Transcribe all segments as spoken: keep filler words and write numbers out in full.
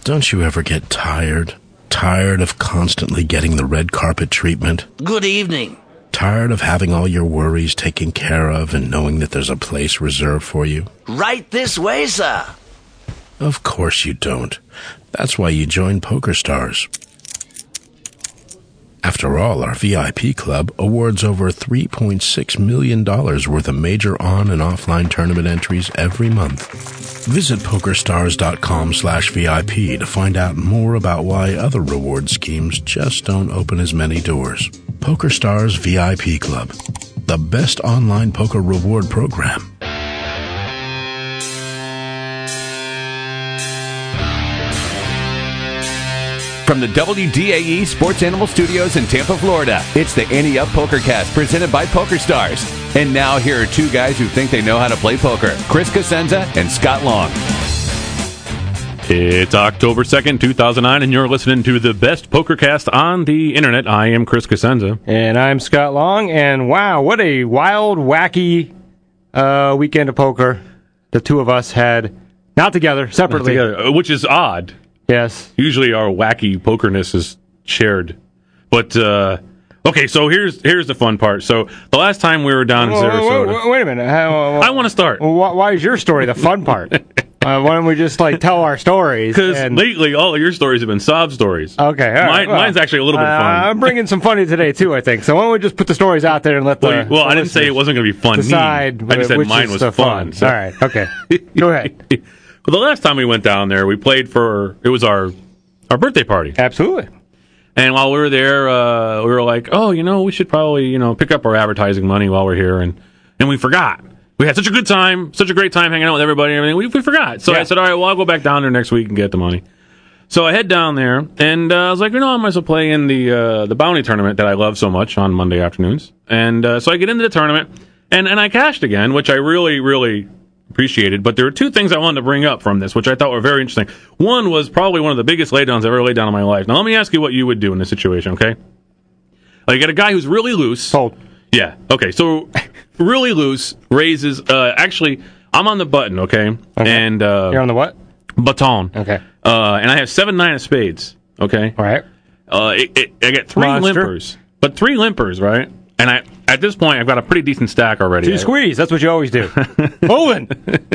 Don't you ever get tired? Tired of constantly getting the red carpet treatment? Good evening. Tired of having all your worries taken care of and knowing that there's a place reserved for you? Right this way, sir. Of course you don't. That's why you joined PokerStars. After all, our V I P club awards over three point six million dollars worth of major on- and offline tournament entries every month. Visit PokerStars.com slash VIP to find out more about why other reward schemes just don't open as many doors. PokerStars V I P Club, the best online poker reward program. From the W D A E Sports Animal Studios in Tampa, Florida, it's the Ante Up PokerCast presented by PokerStars. And now here are two guys who think they know how to play poker, Chris Cosenza and Scott Long. It's October second, two thousand nine, and you're listening to the best PokerCast on the internet. I am Chris Cosenza. And I'm Scott Long, and wow, what a wild, wacky uh, weekend of poker the two of us had. Not together, separately. Not together, which is odd. Yes. Usually our wacky pokerness is shared. But, uh, okay, so here's here's the fun part. So the last time we were down in Whoa, Sarasota. whoa, whoa, wait a minute. How, I want to start. Why, why is your story the fun part? uh, why don't we just like tell our stories? Because and... lately all of your stories have been sob stories. Okay. All right, Mine, well, mine's actually a little bit uh, fun. I'm bringing some funny today, too, I think. So why don't we just put the stories out there and let the. Well, well the I didn't say it wasn't going to be funny. Decide I just said which mine is was the fun. fun. So. All right. Okay. Go ahead. Well, the last time we went down there, we played for. It was our. Our birthday party. Absolutely. And while we were there, uh, we were like, oh, you know, we should probably, you know, pick up our advertising money while we're here. And, and we forgot. We had such a good time, such a great time hanging out with everybody and everything. We, we forgot. So yeah. I said, all right, well, I'll go back down there next week and get the money. So I head down there, and uh, I was like, you know, I might as well play in the uh, the bounty tournament that I love so much on Monday afternoons. And uh, so I get into the tournament, and, and I cashed again, which I really, really appreciated. But there were two things I wanted to bring up from this, which I thought were very interesting. One was probably one of the biggest laydowns I've ever laid down in my life. Now, let me ask you what you would do in this situation, okay? Like, you got a guy who's really loose. Fold. Yeah, okay, so really loose, raises, uh, actually, I'm on the button, okay? okay. And, uh, You're on the what? Baton. Okay. Uh, and I have seven, nine of spades, okay? All right. Uh, it, it, I get three Monster. limpers. But three limpers, right? And I, at this point, I've got a pretty decent stack already. So you squeeze. That's what you always do. Owen.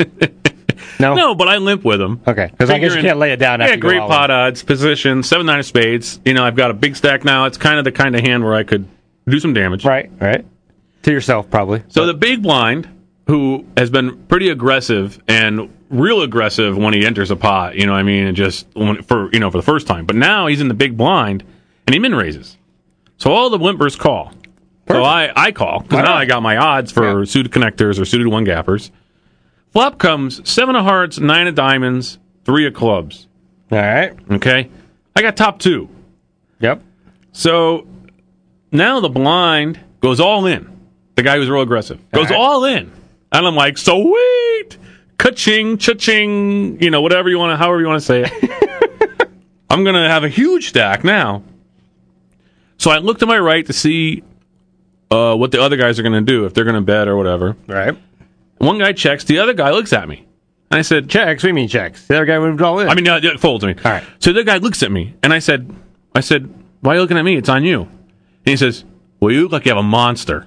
No? No, but I limp with them. Okay, because I guess you can't lay it down after Yeah, you go great all pot in. odds, position, seven, nine of spades. You know, I've got a big stack now. It's kind of the kind of hand where I could do some damage. Right, right. To yourself, probably. So the big blind, who has been pretty aggressive and real aggressive when he enters a pot, you know what I mean, and just when, for you know for the first time. But now he's in the big blind, and he min raises. So all the limpers call. Perfect. So I, I call, because now I got my odds for yeah. suited connectors or suited one gappers. Flop comes seven of hearts, nine of diamonds, three of clubs. All right. Okay? I got top two. Yep. So now the blind goes all in. The guy who's real aggressive goes all, right. all in. And I'm like, sweet! Ka-ching, cha-ching, you know, whatever you want to, however you want to say it. I'm going to have a huge stack now. So I look to my right to see uh, what the other guys are going to do, if they're going to bet or whatever. Right. One guy checks, the other guy looks at me. And I said, checks? What do you mean checks? The other guy moved all in. I mean, uh, it folds me. All right. So the guy looks at me, and I said, I said, why are you looking at me? It's on you. And he says, well, you look like you have a monster.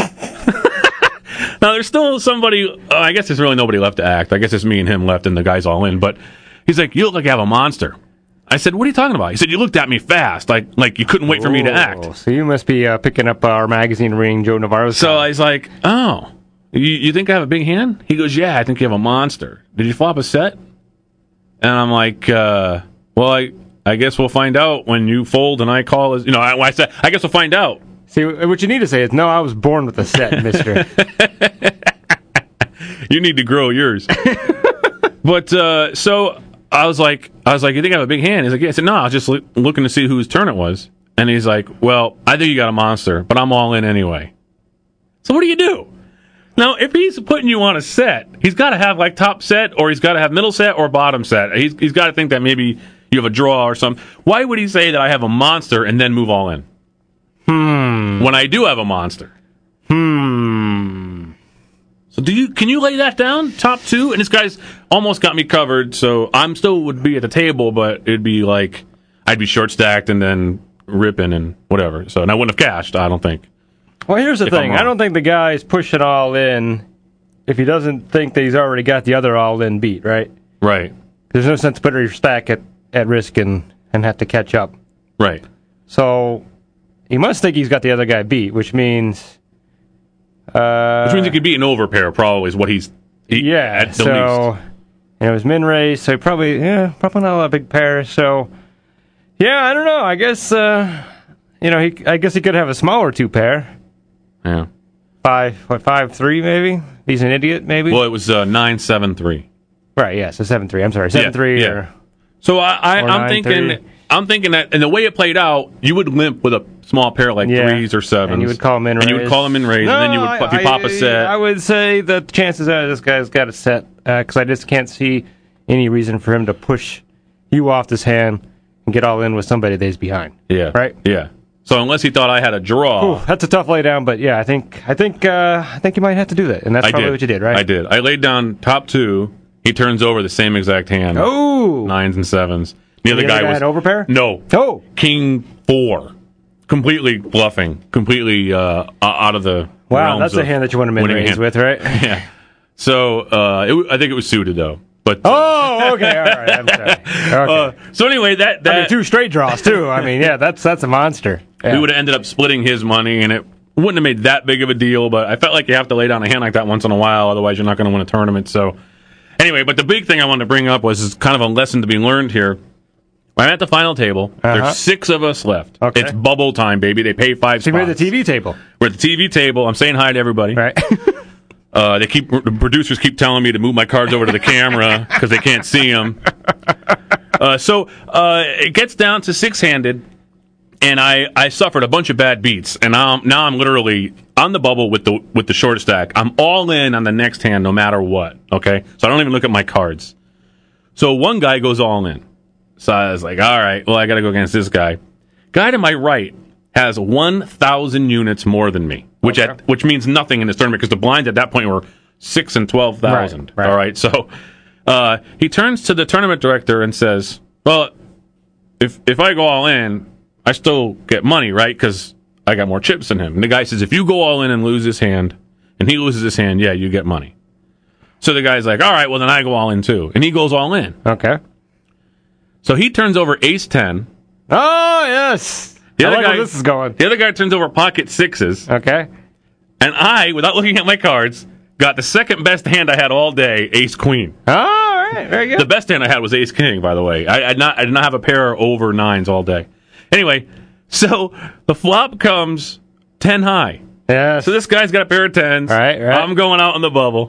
Now, there's still somebody, uh, I guess there's really nobody left to act. I guess it's me and him left, and the guy's all in. But he's like, you look like you have a monster. I said, what are you talking about? He said, you looked at me fast, like like you couldn't wait for me to act. So you must be uh, picking up our magazine reading Joe Navarro's. So time. I was like, oh, you, you think I have a big hand? He goes, yeah, I think you have a monster. Did you flop a set? And I'm like, uh, well, I I guess we'll find out when you fold and I call. As, you know, I, I said, I guess we'll find out. See, what you need to say is, no, I was born with a set, mister. You need to grow yours. But, uh, so I was like, I was like, you think I have a big hand? He's like, yeah. I said, no, I was just look, looking to see whose turn it was. And he's like, well, I think you got a monster, but I'm all in anyway. So what do you do? Now, if he's putting you on a set, he's got to have like top set, or he's got to have middle set or bottom set. He's, he's got to think that maybe you have a draw or something. Why would he say that I have a monster and then move all in? Hmm. When I do have a monster. Hmm. So do you? Can you lay that down? Top two, and this guy's almost got me covered. So I'm still would be at the table, but it'd be like I'd be short stacked and then ripping and whatever. So and I wouldn't have cashed. I don't think. Well, here's the If thing. I'm I don't think the guy's pushing all in if he doesn't think that he's already got the other all in beat, right? Right. There's no sense putting your stack at, at risk and, and have to catch up. Right. So he must think he's got the other guy beat, which means... Uh, Which means he could beat an overpair, probably, is what he's... He, yeah, at the so... least. And it was min raise, so he probably... Yeah, probably not a big pair, so... Yeah, I don't know. I guess... Uh, you know, he, I guess he could have a smaller two pair. Yeah. Five, what, five, three, maybe? He's an idiot, maybe? Well, it was uh, nine seven three. Right, yeah, so seven three. I'm sorry, seven three yeah. or... So I, I, Or I'm nine, thinking... three. I'm thinking that, and the way it played out, you would limp with a small pair like Yeah. threes or sevens. And you would call him in raise. And you would call him in raise, No, and then you would, I, if you pop a set... I would say that the chances are this guy's got a set, because uh, I just can't see any reason for him to push you off this hand and get all in with somebody that he's behind. Yeah. Right? Yeah. So unless he thought I had a draw... Ooh, that's a tough lay down, but yeah, I think I think uh, I think you might have to do that, and that's I probably did. what you did, right? I did. I laid down top two. He turns over the same exact hand. Oh, Nines and sevens. The other the guy other guy was... had overpair? No. Oh, King four. Completely bluffing. Completely uh, out of the wow, realms that's a of hand that you want to min winning raise hand. with, right? Yeah. So uh, it, w- I think it was suited, though. But uh, Oh, okay, all right. I'm sorry. Okay. uh, so anyway, that, that I mean, two straight draws too. I mean, yeah, that's that's a monster. Yeah. we would have ended up splitting his money, and it wouldn't have made that big of a deal. But I felt like you have to lay down a hand like that once in a while, otherwise you're not going to win a tournament. So anyway, but the big thing I wanted to bring up was kind of a lesson to be learned here. I'm at the final table. Uh-huh. There's six of us left. Okay. It's bubble time, baby. They pay five So you're spots. at the T V table, We're at the T V table. I'm saying hi to everybody. right? Uh, they keep the producers keep telling me to move my cards over to the camera because they can't see them. Uh, so uh, it gets down to six-handed, and I, I suffered a bunch of bad beats, and now I'm, now I'm literally on the bubble with the with the short stack. I'm all in on the next hand, no matter what. Okay, so I don't even look at my cards. So one guy goes all in. So I was like, all right, well I got to go against this guy. Guy to my right has one thousand units more than me, which Okay. at, which means nothing in this tournament because the blinds at that point were six and twelve thousand. Right, right. All right, so uh, he turns to the tournament director and says, "Well, if if I go all in, I still get money, right? Because I got more chips than him." And the guy says, "If you go all in and lose this hand, and he loses his hand, yeah, you get money." So the guy's like, "All right, well then I go all in too," and he goes all in. Okay. So he turns over ace ten. Oh yes. The I other like guy, where this is going. The other guy turns over pocket sixes, Okay. and I, without looking at my cards, got the second best hand I had all day, ace queen. All right. Very good. The best hand I had was ace king, by the way. I, I did not I did not have a pair over nines all day. Anyway, so the flop comes ten high. Yes. So this guy's got a pair of tens. Right, right. I'm going out on the bubble.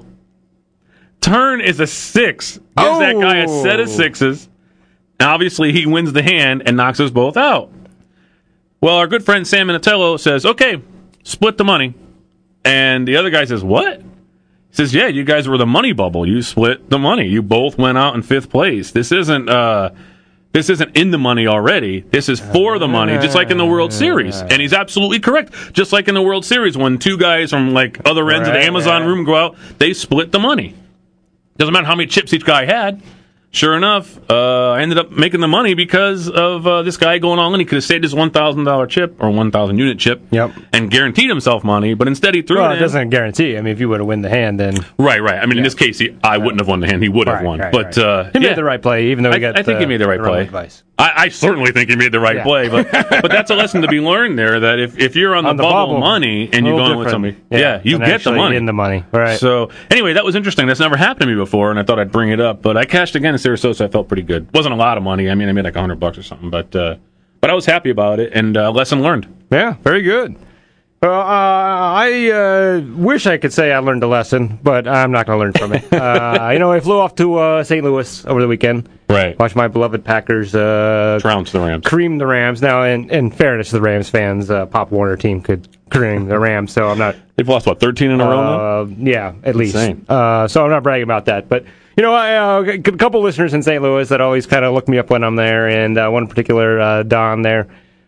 Turn is a six. Gives Oh. that guy a set of sixes. Now, obviously, he wins the hand and knocks us both out. Well, our good friend Sam Minatello says, okay, split the money. And the other guy says, what? He says, yeah, you guys were the money bubble. You split the money. You both went out in fifth place. This isn't uh, this isn't in the money already. This is for the money, just like in the World Series. And he's absolutely correct. Just like in the World Series, when two guys from like other ends of Right, the Amazon right. room go out, they split the money. Doesn't matter how many chips each guy had. Sure enough, uh, I ended up making the money because of uh, this guy going all in. He could have saved his one thousand dollars chip or one thousand unit chip Yep. and guaranteed himself money, but instead he threw Well, it it in. doesn't guarantee. I mean, if you would have won the hand, then Right, right. I mean, in this case, he, I wouldn't have won the hand. He would have Right, won. right, but right. Uh, he yeah. made the right play, even though he I, got. I think he uh, made the right wrong play. Advice. I, I certainly think he made the right Yeah. play, but but that's a lesson to be learned there. That if, if you're on the, On the bubble, bubble, money and a you're little going with different. somebody, yeah, you than get the actually money. in the money, right? So anyway, that was interesting. That's never happened to me before, and I thought I'd bring it up. But I cashed again in Sarasota. I felt pretty good. Wasn't a lot of money. I mean, I made like a hundred bucks or something, but uh, but I was happy about it, and uh, lesson learned. Yeah, very good. Well, uh, I uh, wish I could say I learned a lesson, but I'm not going to learn from it. uh, you know, I flew off to uh, Saint Louis over the weekend. Right. Watched my beloved Packers uh, Trounce the Rams. cream the Rams. Now, in, in fairness to the Rams fans, uh, Pop Warner team could cream the Rams, so I'm not... They've lost what thirteen in a row now. Uh, yeah, at least. Insane. Uh, so I'm not bragging about that, but you know, I, uh, a couple listeners in Saint Louis that always kind of look me up when I'm there, and uh, one in particular, uh, Don there,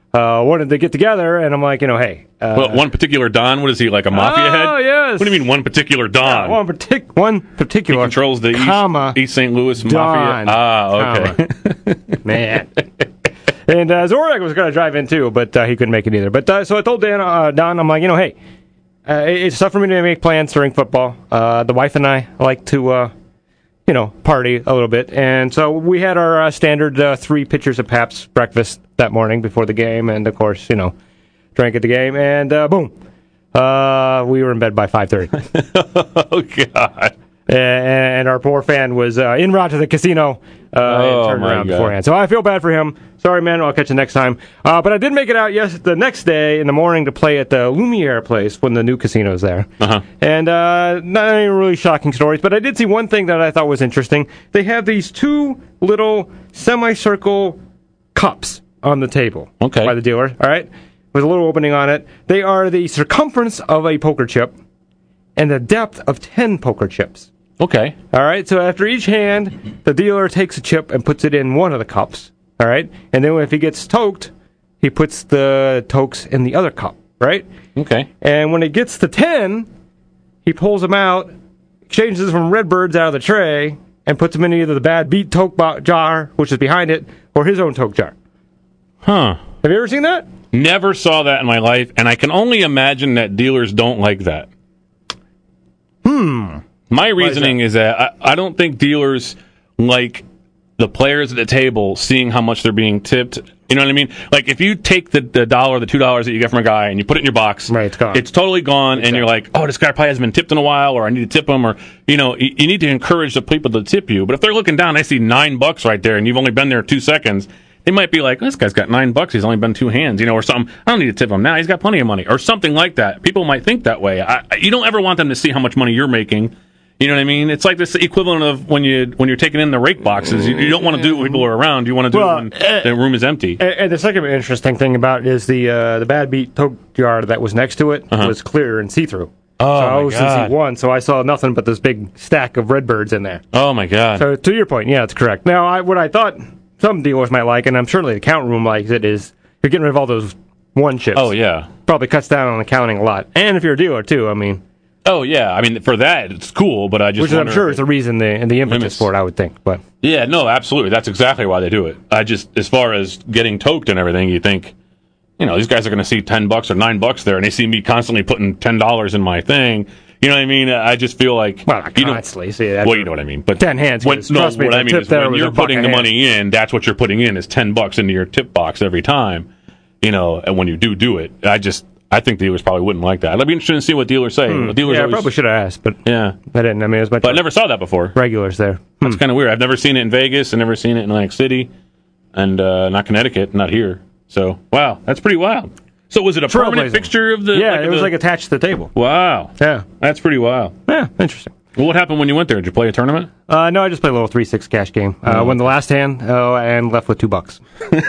uh, wanted to get together, and I'm like, you know, hey. Uh, Well, one particular Don, what is he, like a mafia oh, head? Oh, yes. What do you mean one particular Don? Yeah, one, partic- one particular. He controls the comma, East, East Saint Louis Don, mafia? Ah, okay. Man. And uh, Zorek was going to drive in too, but uh, he couldn't make it either. But uh, so I told Dan, uh, Don, I'm like, you know, hey, uh, it's tough for me to make plans during football. Uh, the wife and I like to, uh, you know, party a little bit. And so we had our uh, standard uh, three pitchers of Pabst breakfast that morning before the game. And, of course, you know, drank at the game. And uh, boom, uh, we were in bed by five thirty. Oh, God. And our poor fan was uh, en route to the casino uh, oh, and turned around God. beforehand. So I feel bad for him. Sorry, man. I'll catch you next time. Uh, but I did make it out yes the next day in the morning to play at the Lumiere place when the new casino's there. Uh-huh. And uh, not any really shocking stories, but I did see one thing that I thought was interesting. They have these two little semicircle cups on the table okay. by the dealer, all right, with a little opening on it. They are the circumference of a poker chip and the depth of ten poker chips. Okay. All right, so after each hand, the dealer takes a chip and puts it in one of the cups, all right? And then if he gets toked, he puts the tokes in the other cup, right? Okay. And when it gets to ten, he pulls them out, exchanges them from Redbirds out of the tray, and puts them in either the bad beat toke bo- jar, which is behind it, or his own toke jar. Huh. Have you ever seen that? Never saw that in my life, and I can only imagine that dealers don't like that. Hmm. My reasoning is that I, I don't think dealers like the players at the table seeing how much they're being tipped. You know what I mean? Like, if you take the, the dollar, the two dollars that you get from a guy, and you put it in your box, right, it's gone. It's totally gone, exactly. And you're like, oh, this guy probably hasn't been tipped in a while, or I need to tip him, or, you know, you, you need to encourage the people to tip you. But if they're looking down, I see nine bucks right there, and you've only been there two seconds, they might be like, this guy's got nine bucks, he's only been two hands, you know, or something. I don't need to tip him now, he's got plenty of money, or something like that. People might think that way. I, you don't ever want them to see how much money you're making. You know what I mean? It's like this equivalent of when you when you're taking in the rake boxes. You, you don't want to do it when people are around. You want to do well, it when uh, the room is empty. And, and the second interesting thing about it is the uh, the bad beat toke jar that was next to it uh-huh. was clear and see through. Oh, so I my was God. in seat one, so I saw nothing but this big stack of Redbirds in there. Oh my God! So to your point, yeah, it's correct. Now, I, what I thought some dealers might like, and I'm certainly the count room likes it, is you're getting rid of all those one chips. Oh yeah, probably cuts down on the counting a lot. And if you're a dealer too, I mean. Oh yeah, I mean for that it's cool, but I just which I'm sure is the reason the and the impetus for it, I would think. But yeah, no, absolutely, that's exactly why they do it. I just as far as getting toked and everything, you think, you know, these guys are going to see ten bucks or nine bucks there, and they see me constantly putting ten dollars in my thing. You know what I mean? I just feel like well, not you constantly. See, that well, you know what I mean. But ten hands. When, no, trust me, what I mean is when you're putting the hands. money in, that's what you're putting in is ten bucks into your tip box every time. You know, and when you do do it, I just. I think dealers probably wouldn't like that. I'd be interested to see what dealers say. Hmm. Dealers yeah, always, I probably should have asked, but yeah, I didn't. I mean, it was much. But I never saw that before. Regulars there. That's hmm. kind of weird. I've never seen it in Vegas. I've never seen it in Atlantic City, and uh, not Connecticut, not here. So wow, that's pretty wild. So was it a permanent fixture of the? Yeah, like it was the, like attached to the table. Wow. Yeah, that's pretty wild. Yeah, interesting. Well, what happened when you went there? Did you play a tournament? Uh, no, I just played a little three six cash game. Uh, oh. Won the last hand uh, and left with two bucks.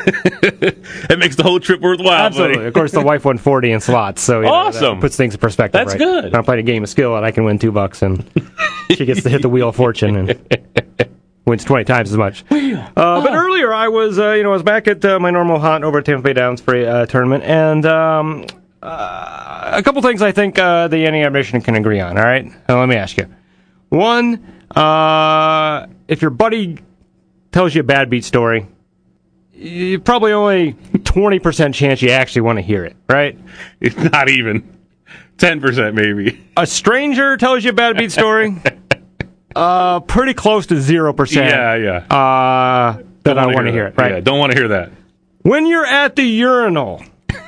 It makes the whole trip worthwhile. Absolutely. Buddy. Of course, the wife won forty in slots, so you know, awesome. That puts things in perspective. That's right? good. And I'm playing a game of skill, and I can win two bucks, and she gets to hit the wheel of fortune and wins twenty times as much. Uh, but earlier, I was, uh, you know, I was back at uh, my normal haunt over at Tampa Bay Downs for a uh, tournament, and um, uh, a couple things I think uh, the N E A mission can agree on. All right, now, let me ask you. One, uh, if your buddy tells you a bad beat story, you probably only twenty percent chance you actually want to hear it, right? It's not even. ten percent maybe. A stranger tells you a bad beat story, uh, pretty close to zero percent. Yeah, yeah. Uh, that I want to hear it, right? Yeah, don't want to hear that. When you're at the urinal,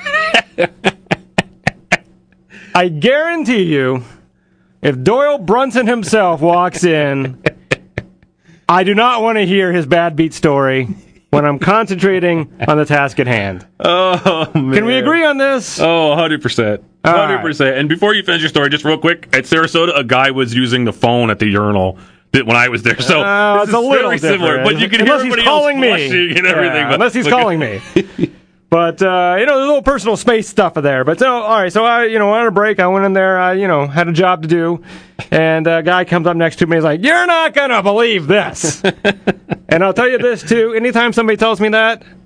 I guarantee you, if Doyle Brunson himself walks in, I do not want to hear his bad beat story when I'm concentrating on the task at hand. Oh, man. Can we agree on this? Oh, one hundred percent. one hundred percent. Right. And before you finish your story, just real quick, at Sarasota, a guy was using the phone at the urinal when I was there. So uh, this it's is a little very similar. But you can unless hear everybody he's calling else me. flushing and everything. Yeah, but, unless he's but, calling me. But, uh, you know, there's a little personal space stuff there. But, so, all right, so I, you know, on a break, I went in there, I, you know, had a job to do. And a guy comes up next to me, he's like, you're not going to believe this. And I'll tell you this, too. Anytime somebody tells me that,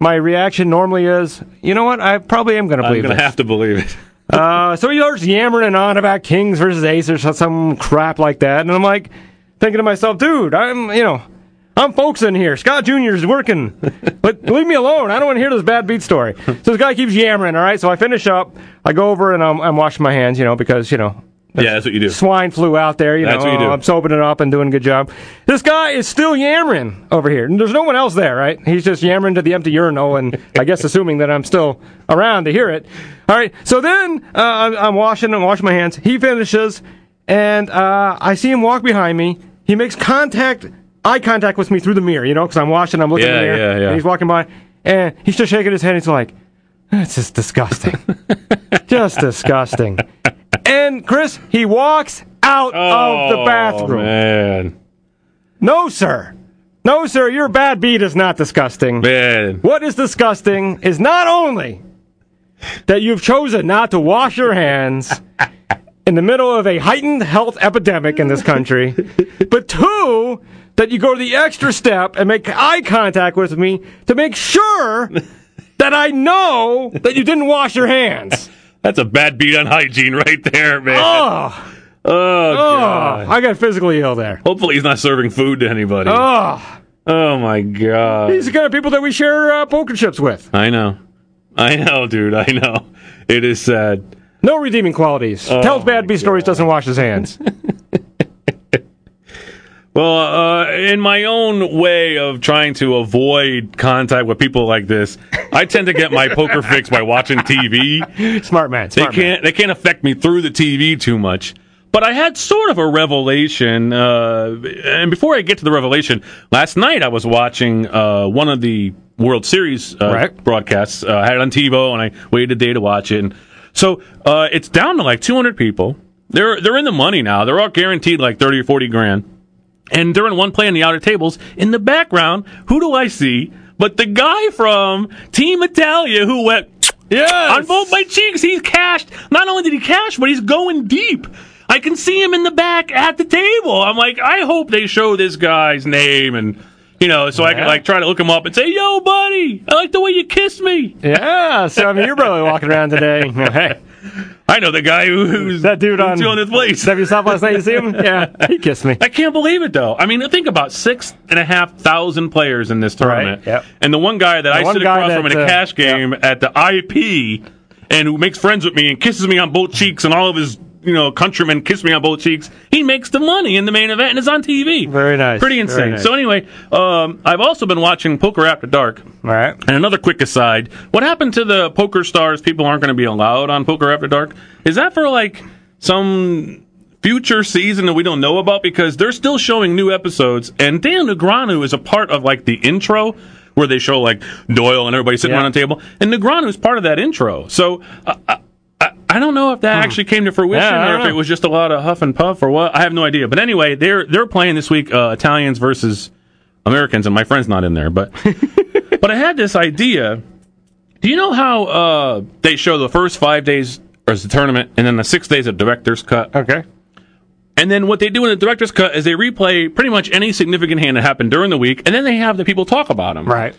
my reaction normally is, you know what, I probably am going to believe I'm going to have to believe it. uh, so he starts yammering on about Kings versus Aces or some crap like that, and I'm like, thinking to myself, dude, I'm, you know, I'm folks in here. Scott Junior is working. But leave me alone. I don't want to hear this bad beat story. So this guy keeps yammering, all right? So I finish up. I go over and I'm, I'm washing my hands, you know, because, you know. Yeah, that's what you do. Swine flu out there, you that's know. What you do. I'm soaping it up and doing a good job. This guy is still yammering over here. And there's no one else there, right? He's just yammering to the empty urinal and I guess assuming that I'm still around to hear it. All right. So then uh, I'm, I'm washing and washing my hands. He finishes and uh, I see him walk behind me. He makes contact, eye contact with me through the mirror, you know, because I'm watching, I'm looking yeah, in the mirror, yeah, yeah. and he's walking by, and he's just shaking his head. He's like, "That's just disgusting, just disgusting." And Chris, he walks out oh, of the bathroom. Man, no, sir, no, sir, your bad beat is not disgusting. Man, what is disgusting is not only that you've chosen not to wash your hands in the middle of a heightened health epidemic in this country, but two, that you go to the extra step and make eye contact with me to make sure that I know that you didn't wash your hands. That's a bad beat on hygiene right there, man. Oh, oh, God. I got physically ill there. Hopefully he's not serving food to anybody. Oh, oh my God. These are the kind of people that we share uh, poker chips with. I know. I know, dude. I know. It is sad. No redeeming qualities. Oh, Tells bad beat stories, doesn't wash his hands. Well, uh, in my own way of trying to avoid contact with people like this, I tend to get my poker fix by watching T V. Smart man. Smart they can't. man. They can't affect me through the T V too much. But I had sort of a revelation, uh, and before I get to the revelation, last night I was watching uh, one of the World Series uh, right. broadcasts. Uh, I had it on TiVo, and I waited a day to watch it. And so uh, it's down to like two hundred people. They're they're in the money now. They're all guaranteed like thirty or forty grand. And during one play in the outer tables, in the background, who do I see but the guy from Team Italia who went yes! on both my cheeks? He's cashed. Not only did he cash, but he's going deep. I can see him in the back at the table. I'm like, I hope they show this guy's name and, you know, so yeah. I can like try to look him up and say, "Yo, buddy, I like the way you kissed me." Yeah, so I mean, you're probably walking around today. Hey, I know the guy who, who's that dude on two hundredth place. Did you stop last night? You see him? Yeah, he kissed me. I can't believe it though. I mean, think about six and a half thousand players in this tournament, right, yep. and the one guy that the I sit across that, from in a uh, cash game yep. at the I P, and who makes friends with me and kisses me on both cheeks, and all of his you know countrymen kiss me on both cheeks. He makes the money in the main event and is on T V. Very nice. Pretty insane. Very nice. So anyway, um, I've also been watching Poker After Dark. All right. And another quick aside, what happened to the Poker Stars people aren't going to be allowed on Poker After Dark? Is that for like some future season that we don't know about? Because they're still showing new episodes, and Dan Negreanu is a part of like the intro where they show like Doyle and everybody sitting yeah. around the table, and Negreanu is part of that intro. So uh, I, I, I don't know if that hmm. actually came to fruition yeah, or if know. it was just a lot of huff and puff or what. I have no idea. But anyway, they're they're playing this week uh, Italians versus Americans, and my friend's not in there. But but I had this idea. Do you know how uh, they show the first five days as the tournament, and then the six days of director's cut? Okay. And then what they do in the director's cut is they replay pretty much any significant hand that happened during the week, and then they have the people talk about them. Right.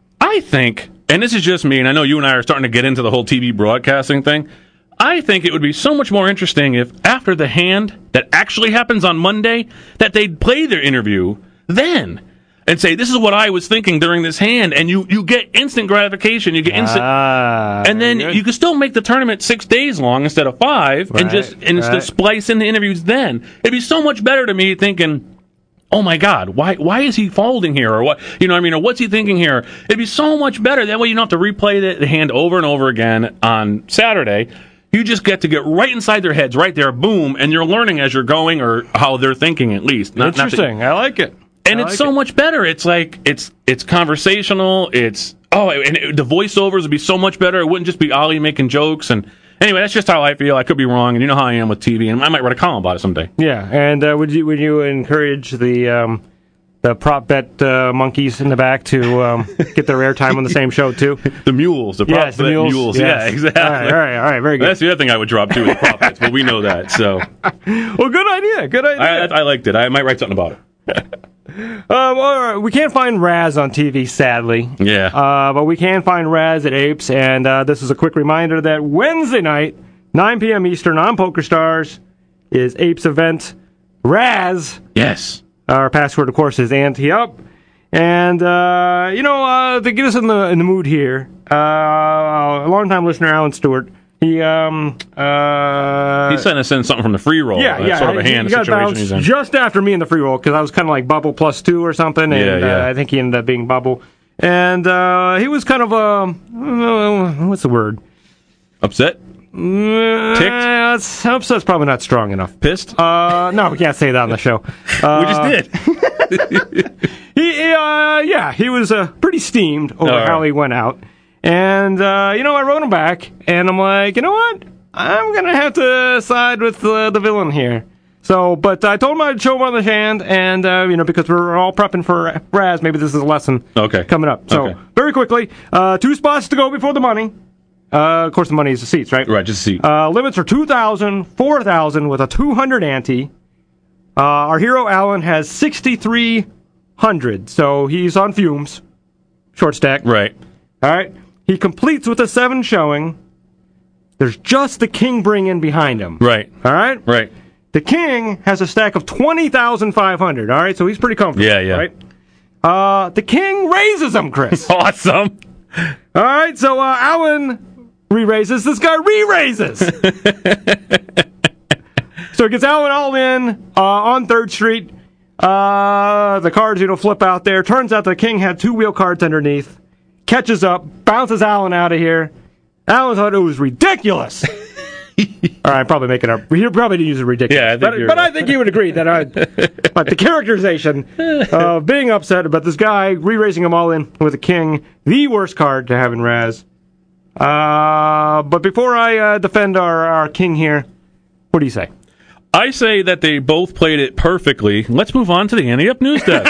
I think, and this is just me, and I know you and I are starting to get into the whole T V broadcasting thing, I think it would be so much more interesting if after the hand that actually happens on Monday, that they'd play their interview then and say, "This is what I was thinking during this hand," and you, you get instant gratification, you get instant, ah, and then good. you can still make the tournament six days long instead of five, right, and just and right. just splice in the interviews. Then it'd be so much better to me thinking, "Oh my God, why why is he folding here?" Or what, you know what I mean? Or what's he thinking here? It'd be so much better. That way you don't have to replay the, the hand over and over again on Saturday. You just get to get right inside their heads, right there, boom, and you're learning as you're going, or how they're thinking at least. Not, Interesting. Not I like it. And I it's like so it. much better. It's like, it's it's conversational. It's, oh, and it, the voiceovers would be so much better. It wouldn't just be Ollie making jokes. And anyway, that's just how I feel. I could be wrong, and you know how I am with T V, and I might write a column about it someday. Yeah, and uh, would you would you encourage the um, the prop bet uh, monkeys in the back to um, get their airtime on the same show too? The mules, the prop yes, the bet mules. mules. Yes. Yeah, exactly. All right, all right, all right, very good. That's the other thing I would drop too, the prop bets, but we know that. So, well, good idea, good idea. I, I, I liked it. I might write something about it. Um, all right, we can't find Raz on T V, sadly. Yeah. Uh, but we can find Raz at Apes, and uh, this is a quick reminder that Wednesday night, nine p.m. Eastern on PokerStars, is Apes event. Raz. Yes. Our password, of course, is Ante Up. And, uh, you know, uh, to get us in the in the mood here, uh, a longtime listener, Alan Stewart, he, um, uh... He's trying to send something from the free roll. Yeah, That's yeah. sort of a hand he got situation bounced he's in. just after me in the free roll, because I was kind of like bubble plus two or something, and Yeah, yeah. Uh, I think he ended up being bubble. And uh, he was kind of, um, uh, what's the word? Upset? Ticked? Uh, upset's probably not strong enough. Pissed? Uh, no, we can't say that on the show. Uh, we just did. he, he, uh, yeah, he was uh, pretty steamed over All right. how he went out. And, uh, you know, I wrote him back, and I'm like, you know what? I'm going to have to side with uh, the villain here. So, but I told him I'd show him on the hand, and, uh, you know, because we're all prepping for Raz, maybe this is a lesson Okay. coming up. So, Okay. very quickly, uh, two spots to go before the money. Uh, of course, the money is the seats, right? Right, just a seat. Uh, limits are two thousand, four thousand with a two hundred ante. Uh, our hero, Alan, has sixty-three hundred, so he's on fumes. Short stack. Right. All right. He completes with a seven showing. There's just the king bring in behind him. Right. All right? Right. The king has a stack of twenty thousand five hundred. All right, so he's pretty comfortable. Yeah, yeah. Right? Uh, the king raises him, Chris. Awesome. All right, so uh, Alan re-raises. This guy re-raises. So it gets Alan all in uh, on third Street. Uh, the cards, you know, flip out there. Turns out the king had two wheel cards underneath. Catches up, bounces Alan out of here. Alan thought it was ridiculous. All right, I'm probably making up. He probably didn't use it ridiculous. Yeah, I think but, you're but right. I think he would agree that I, but the characterization of being upset about this guy re-raising him all in with a king, the worst card to have in Raz. Uh, but before I uh, defend our, our king here, what do you say? I say that they both played it perfectly. Let's move on to the Ante Up News Desk.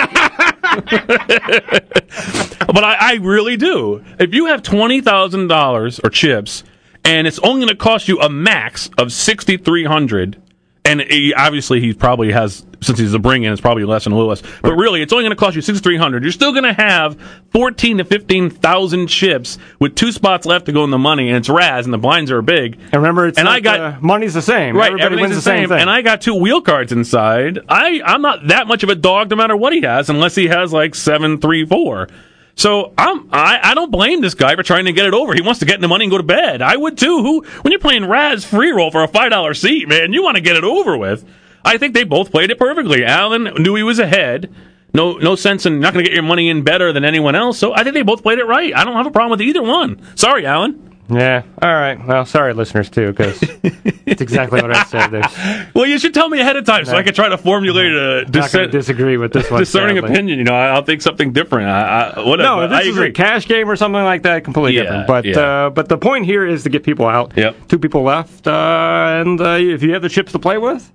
But I, I really do. If you have twenty thousand dollars or chips, and it's only going to cost you a max of sixty-three hundred dollars, and he, obviously he probably has, since he's a bring-in, it's probably less and a little less, but really it's only going to cost you sixty-three hundred dollars. You're still going to have fourteen to fifteen thousand chips with two spots left to go in the money, and it's Raz, and the blinds are big. And remember, it's and not, I got uh, money's the same. Right, Everybody everything's wins the the same, same, thing. and I got two wheel cards inside. I, I'm not that much of a dog no matter what he has, unless he has like seven, three, four. So I'm, I, I don't blame this guy for trying to get it over. He wants to get in the money and go to bed. I would too. Who, when you're playing Raz free roll for a five dollar seat, man, you want to get it over with. I think they both played it perfectly. Alan knew he was ahead. No, no sense in not going to get your money in better than anyone else. So I think they both played it right. I don't have a problem with either one. Sorry, Alan. Yeah. All right. Well, sorry, listeners, too, because it's exactly what I said. There's Well, you should tell me ahead of time so I can try to formulate a not going to dissent, disagree with this one. discerning sadly. opinion. You know, I- I'll think something different. I, I, whatever. No, if this I is agree. a cash game or something like that, completely Yeah, different. But yeah. uh, but the point here is to get people out. Yep. Two people left, uh, and uh, if you have the chips to play with,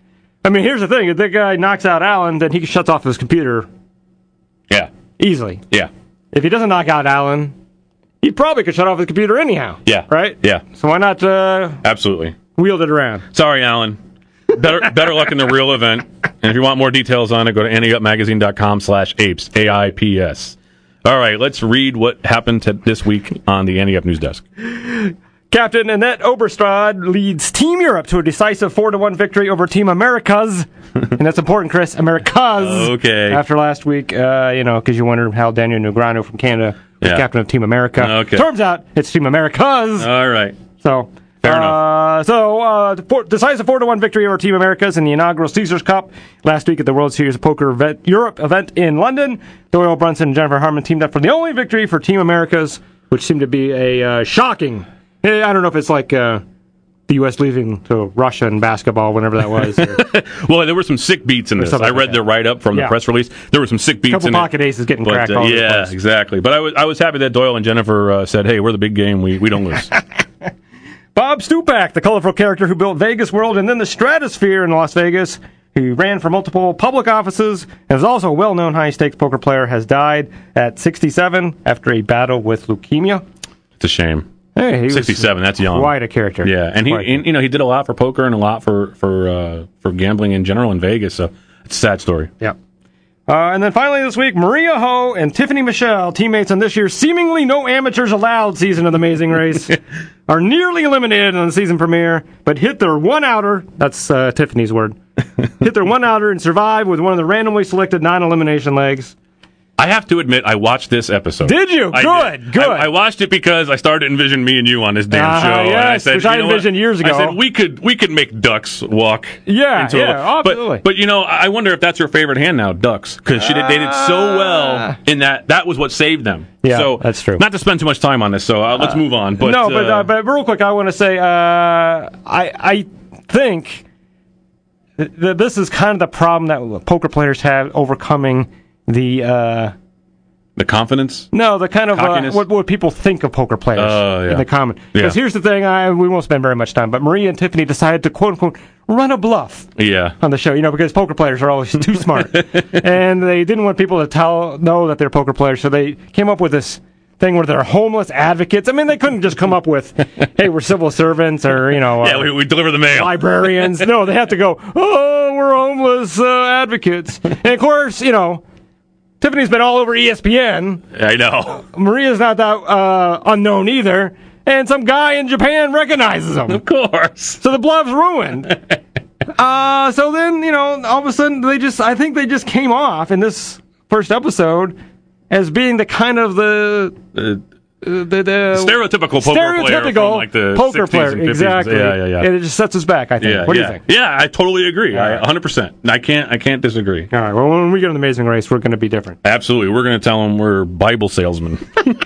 I mean, here's the thing: if that guy knocks out Alan, then he shuts off his computer Yeah, easily. yeah, If he doesn't knock out Alan, he probably could shut off his computer anyhow. yeah. Right? Yeah, So why not uh, absolutely. wield it around? Sorry, Alan. Better better luck in the real event. And if you want more details on it, go to anteupmagazine.com slash apes, A I P S. All right, let's read what happened to this week on the Ante Up News Desk. Captain Annette Oberstrad leads Team Europe to a decisive four to one victory over Team Americas. And that's important, Chris. Americas. Okay. After last week, uh, you know, because you wondered how Daniel Negreanu from Canada was Yeah. captain of Team America. Okay. Turns out it's Team Americas. All right. so, Fair uh, enough. So, uh, four, decisive four to one victory over Team Americas in the inaugural Caesars Cup last week at the World Series of Poker event, Europe event in London. Doyle Brunson and Jennifer Harmon teamed up for the only victory for Team Americas, which seemed to be a uh, shocking. I don't know if it's like uh, the U S leaving to Russia in basketball, whenever that was. Or Well, there were some sick beats in this. something I like read that. their write-up from Yeah. the press release. There were some sick beats couple in pocket it. aces getting But, cracked. uh, all over the yeah, place. exactly. But I was I was happy that Doyle and Jennifer uh, said, "Hey, we're the big game. We we don't lose." Bob Stupak, the colorful character who built Vegas World and then the Stratosphere in Las Vegas, who ran for multiple public offices and is also a well-known high-stakes poker player, has died at sixty-seven after a battle with leukemia. It's a shame. Hey, he was sixty-seven. That's young. Quite a character. Yeah, and he, Quite. and, you know, he did a lot for poker and a lot for for uh, for gambling in general in Vegas. So it's a sad story. Yeah. Uh, and then finally this week, Maria Ho and Tiffany Michelle, teammates on this year's seemingly no amateurs allowed season of The Amazing Race, are nearly eliminated on the season premiere, but hit their one-outer, that's uh, Tiffany's word, hit their one-outer and survive with one of the randomly selected non-elimination legs. I have to admit, I watched this episode. Did you? I good, did. good. I, I watched it because I started to envision me and you on this damn Uh, show. yes, and I said, which I you know envisioned what? years ago. I said we could we could make ducks walk. Yeah, into yeah, a, but, absolutely. But you know, I wonder if that's your favorite hand now, ducks, because she did, they did so well in that. That was what saved them. Yeah, so that's true. Not to spend too much time on this, so uh, let's move on. But, no, but uh, uh, but real quick, I want to say uh, I I think that this is kind of the problem that poker players have overcoming the. Uh, the confidence. No, the kind of uh, what, what people think of poker players uh, yeah. in the common. Because yeah. here's the thing, I we won't spend very much time, but Maria and Tiffany decided to quote unquote run a bluff. Yeah. On the show, you know, because poker players are always too smart, and they didn't want people to tell know that they're poker players, so they came up with this thing where they're homeless advocates. I mean, they couldn't just come up with, "Hey, we're civil servants," or you know, yeah, uh, we, we deliver the mail. Librarians. No, they have to go. Oh, we're homeless uh, advocates, and of course, you know. Tiffany's been all over E S P N. I know. Maria's not that uh, unknown either. And some guy in Japan recognizes him. Of course. So the bluff's ruined. uh, so then, you know, all of a sudden, they just, I think they just came off in this first episode as being the kind of the... Uh, Uh, the, the stereotypical poker stereotypical player from like the poker sixties player, and fifties. exactly. Yeah, yeah, yeah. And it just sets us back, I think. Yeah, what do yeah. you think? Yeah, I totally agree. Yeah. I one hundred percent. I can't. I can't disagree. All right. Well, when we get an Amazing Race, we're going to be different. Absolutely. We're going to tell them we're Bible salesmen.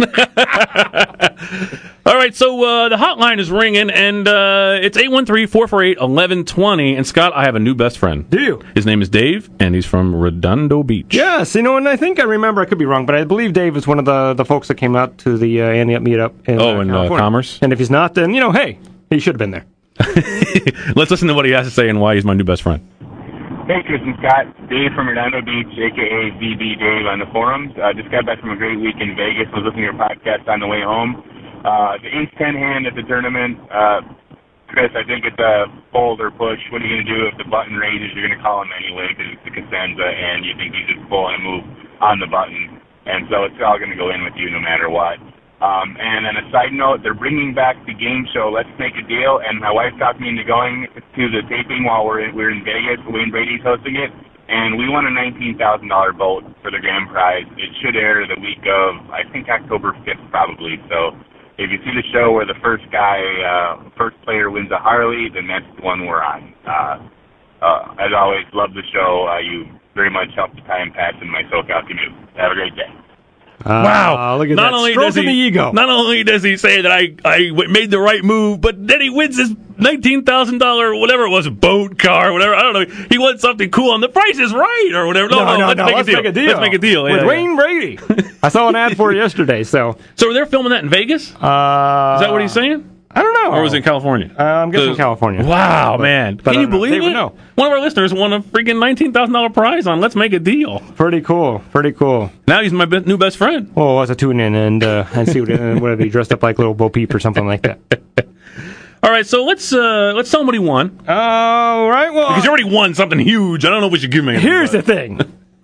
All right. So uh, the hotline is ringing, and uh, it's eight one three, four four eight, one one two zero. And Scott, I have a new best friend. Do you? His name is Dave, and he's from Redondo Beach. Yes. You know, and I think I remember, I could be wrong, but I believe Dave is one of the, the folks that came out to the uh, Andy Up meetup in Oh, uh, in California. uh, Commerce? And if he's not, then, you know, hey, he should have been there. Let's listen to what he has to say and why he's my new best friend. Hey, Chris and Scott. Dave from Redondo Beach, a k a. V B Dave on the forums. Uh, just got back from a great week in Vegas. Was listening to your podcast on the way home. Uh, the ace ten hand at the tournament, uh, Chris, I think it's a fold or push. What are you going to do if the button raises? You're going to call him anyway because it's the Cosenza, and you think he's just pulling a move on the button. And so it's all going to go in with you no matter what. Um, and on a side note, they're bringing back the game show, Let's Make a Deal, and my wife talked me into going to the taping while we're in, we're in Vegas. Wayne Brady's hosting it, and we won a nineteen thousand dollars boat for the grand prize. It should air the week of, I think, October fifth probably. So if you see the show where the first guy, uh, first player wins a Harley, then that's the one we're on. Uh, uh, as always, love the show. Uh, you very much helped the time pass in my SoCal commute. Have a great day. Uh, Wow! Look at not that. only Stroking does he, the ego. Not only does he say that I, I made the right move, but then he wins this nineteen thousand dollars, whatever it was, boat, car, whatever. I don't know. He wants something cool, and the price is right, or whatever. No, no, no, let's, no, make, let's a deal. make a deal. Let's make a deal. With yeah, Wayne yeah. Brady. I saw an ad for it yesterday, so. So they're filming that in Vegas? Uh, Is that what he's saying? I don't know. Or was it in California? Uh, I'm guessing The- California. Wow, But- man. but Can I you don't know. believe They it? would know. One of our listeners won a freaking nineteen thousand dollars prize on Let's Make a Deal. Pretty cool. Pretty cool. Now he's my be- new best friend. Well, I'll have to tune in and, uh, and see what, uh, what if he dressed up like Little Bo Peep or something like that. All right, so let's uh, let's tell him what he won. All right, well. Because you already won something huge. I don't know if we should give him anything. Here's the thing.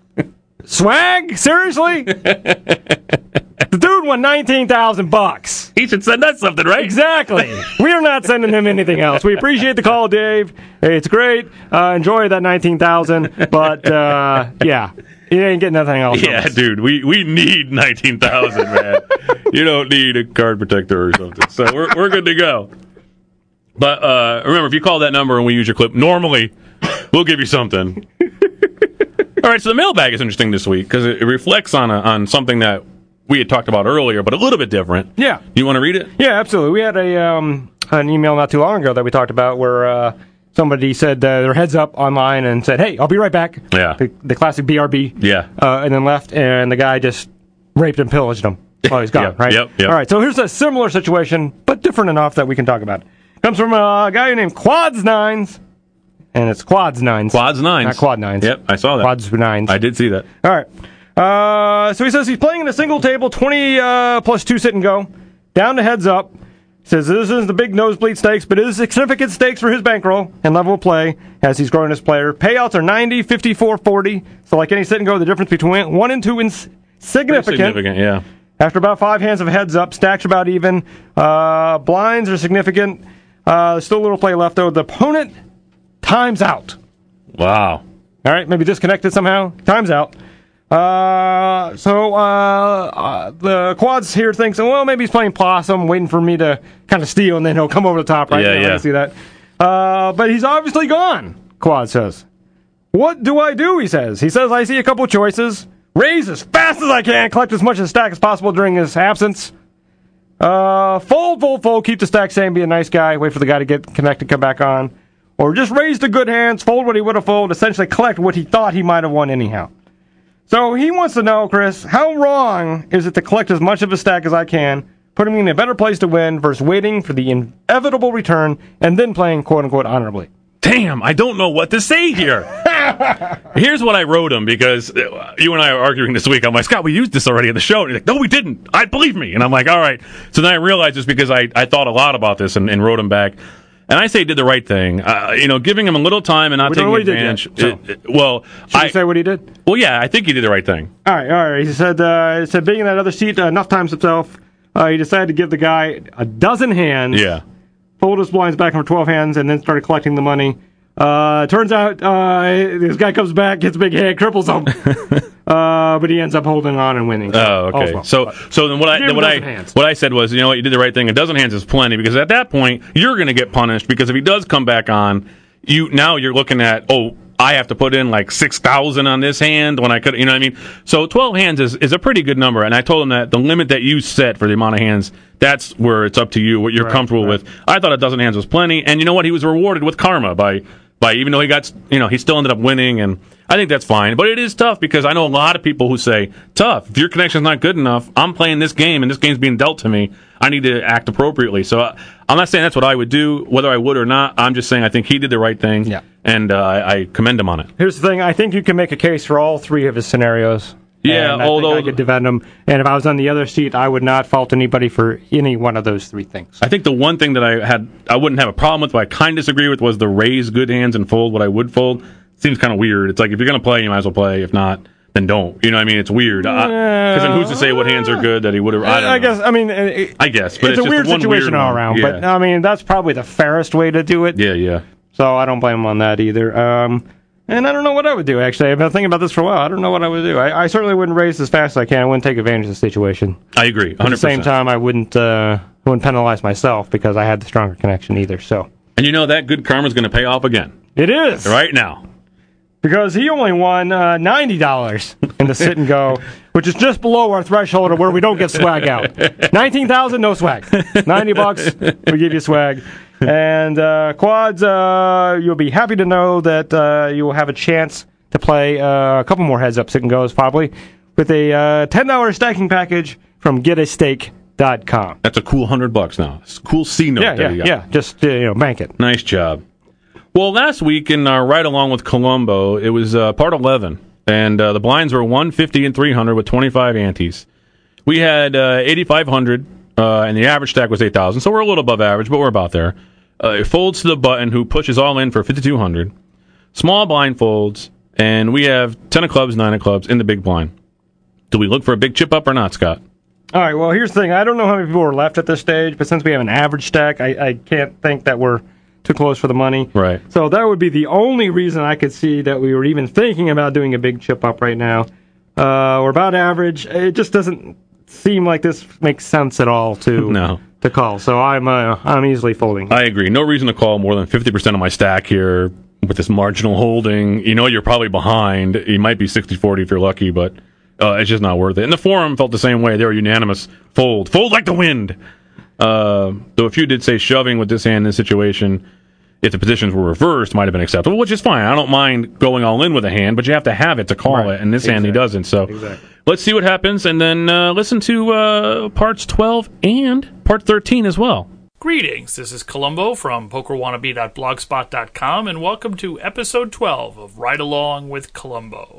Swag? Seriously? The dude won nineteen thousand bucks. He should send us something, right? Exactly. We are not sending him anything else. We appreciate the call, Dave. It's great. Uh, enjoy that nineteen thousand, but uh, yeah, you ain't getting nothing else. from Yeah, us. dude, we, we need nineteen thousand, man. You don't need a card protector or something. So we're we're good to go. But uh, remember, if you call that number and we use your clip, normally we'll give you something. All right, so the mailbag is interesting this week because it, it reflects on a, on something that we had talked about earlier, but a little bit different. Yeah. You want to read it? Yeah, absolutely. We had a um, an email not too long ago that we talked about where uh, somebody said uh, their heads up online and said, "Hey, I'll be right back." Yeah. The, the classic B R B. Yeah. Uh, and then left, and the guy just raped and pillaged him while he's gone. Yep, right. yep, yep. All right. So here's a similar situation, but different enough that we can talk about it. Comes from a guy named Quads Nines, and it's Quads Nines. Quads Nines. Not Quad Nines. Yep, I saw that. Quads Nines. I did see that. All right. Uh, so he says he's playing in a single table, twenty uh, plus two sit and go, down to heads up. Says this isn't the big nosebleed stakes, but it is significant stakes for his bankroll and level of play as he's growing as player. Payouts are ninety, fifty-four, forty. So like any sit and go, the difference between one and two is significant. Significant, yeah. After about five hands of heads up, stacks about even. Uh, blinds are significant. Uh, there's still a little play left, though. The opponent times out. Wow. All right, maybe disconnected somehow. Times out. Uh, so uh, uh, the quads here thinks, well, maybe he's playing possum, waiting for me to kind of steal, and then he'll come over the top, right? Yeah, yeah. I see that. Uh, but he's obviously gone, Quad says. What do I do, he says. He says, I see a couple choices. Raise as fast as I can, collect as much of the stack as possible during his absence. Uh, fold, fold, fold, keep the stack same, be a nice guy, wait for the guy to get connected, come back on. Or just raise the good hands, fold what he would have folded, essentially collect what he thought he might have won anyhow. So he wants to know, Chris, how wrong is it to collect as much of a stack as I can, putting me in a better place to win versus waiting for the inevitable return and then playing quote-unquote honorably? Damn, I don't know what to say here. Here's what I wrote him, because you and I are arguing this week. I'm like, Scott, we used this already in the show. And he's like, no, we didn't. I believe me. And I'm like, all right. So then I realized it's because I, I thought a lot about this and, and wrote him back. And I say he did the right thing. Uh, you know, giving him a little time and not we taking advantage. Did yet, so. it, it, well, Should I you say what he did? Well, yeah, I think he did the right thing. All right, all right. He said, uh, he said being in that other seat uh, enough times himself, uh, he decided to give the guy a dozen hands. Yeah. Fold his blinds back from twelve hands, and then started collecting the money. Uh, turns out uh, this guy comes back, gets a big hand, cripples him, uh, but he ends up holding on and winning. Oh, okay. Well. So, so then what I then what I hands. what I said was, you know what, you did the right thing. A dozen hands is plenty, because at that point you're going to get punished, because if he does come back on, you now you're looking at, oh, I have to put in like six thousand on this hand when I could, you know what I mean? So twelve hands is, is a pretty good number, and I told him that the limit that you set for the amount of hands, that's where it's up to you, what you're right, comfortable right. with. I thought a dozen hands was plenty, and you know what? He was rewarded with karma by. By, even though he got, you know, he still ended up winning, and I think that's fine. But it is tough, because I know a lot of people who say, tough, if your connection's not good enough, I'm playing this game, and this game's being dealt to me, I need to act appropriately. So uh, I'm not saying that's what I would do, whether I would or not. I'm just saying I think he did the right thing, yeah. and uh, I, I commend him on it. Here's the thing. I think you can make a case for all three of his scenarios. Yeah, and I although think I could defend him. And if I was on the other seat, I would not fault anybody for any one of those three things. I think the one thing that I had, I wouldn't have a problem with, but I kind of disagree with, was the raise good hands and fold what I would fold. Seems kind of weird. It's like, if you're going to play, you might as well play. If not, then don't. You know what I mean? It's weird. Because uh, then who's to say what hands are good that he would have? I don't I know. guess. I mean, it, I guess, but it's, it's, a weird just one situation weird all one. around. Yeah. But I mean, that's probably the fairest way to do it. Yeah, yeah. So I don't blame him on that either. Um, and I don't know what I would do, actually. I've been thinking about this for a while. I don't know what I would do. I, I certainly wouldn't raise as fast as I can. I wouldn't take advantage of the situation. I agree, one hundred percent. At the same time, I wouldn't, uh, I wouldn't penalize myself because I had the stronger connection either. So. And you know that good karma is going to pay off again. It is. Right now. Because he only won uh, ninety dollars in the sit and go, which is just below our threshold of where we don't get swag out. nineteen thousand dollars, no swag. ninety bucks, we give you swag. And uh, quads, uh, you'll be happy to know that uh, you will have a chance to play uh, a couple more heads up sit and goes probably with a uh, ten dollars stacking package from get a stake dot com. That's a cool hundred bucks now. It's a cool C note. Yeah, there yeah, you got. yeah. Just uh, you know, bank it. Nice job. Well, last week in our ride along with Colombo, it was uh, part eleven, and uh, the blinds were one fifty and three hundred with twenty-five antes. We had uh, eighty-five hundred, uh, and the average stack was eight thousand, so we're a little above average, but we're about there. Uh, it folds to the button, who pushes all in for fifty-two hundred. Small blind folds, and we have ten of clubs, nine of clubs in the big blind. Do we look for a big chip up or not, Scott? All right, well, here's the thing. I don't know how many people are left at this stage, but since we have an average stack, I, I can't think that we're too close for the money. Right. So that would be the only reason I could see that we were even thinking about doing a big chip up right now. Uh, we're about average. It just doesn't seem like this makes sense at all to no. to call. So I'm uh, I'm easily folding. I agree. No reason to call more than fifty percent of my stack here with this marginal holding. You know you're probably behind. You might be sixty forty if you're lucky, but uh, it's just not worth it. And the forum felt the same way. They were unanimous. Fold. Fold like the wind. Uh, though a few did say shoving with this hand in this situation, if the positions were reversed, might have been acceptable, which is fine. I don't mind going all in with a hand, but you have to have it to call right. it, and this exactly. hand he doesn't. So exactly. Let's see what happens, and then uh, listen to uh, parts twelve and part thirteen as well. Greetings, this is Columbo from poker wannabe dot blogspot dot com, and welcome to episode twelve of Ride Along with Columbo.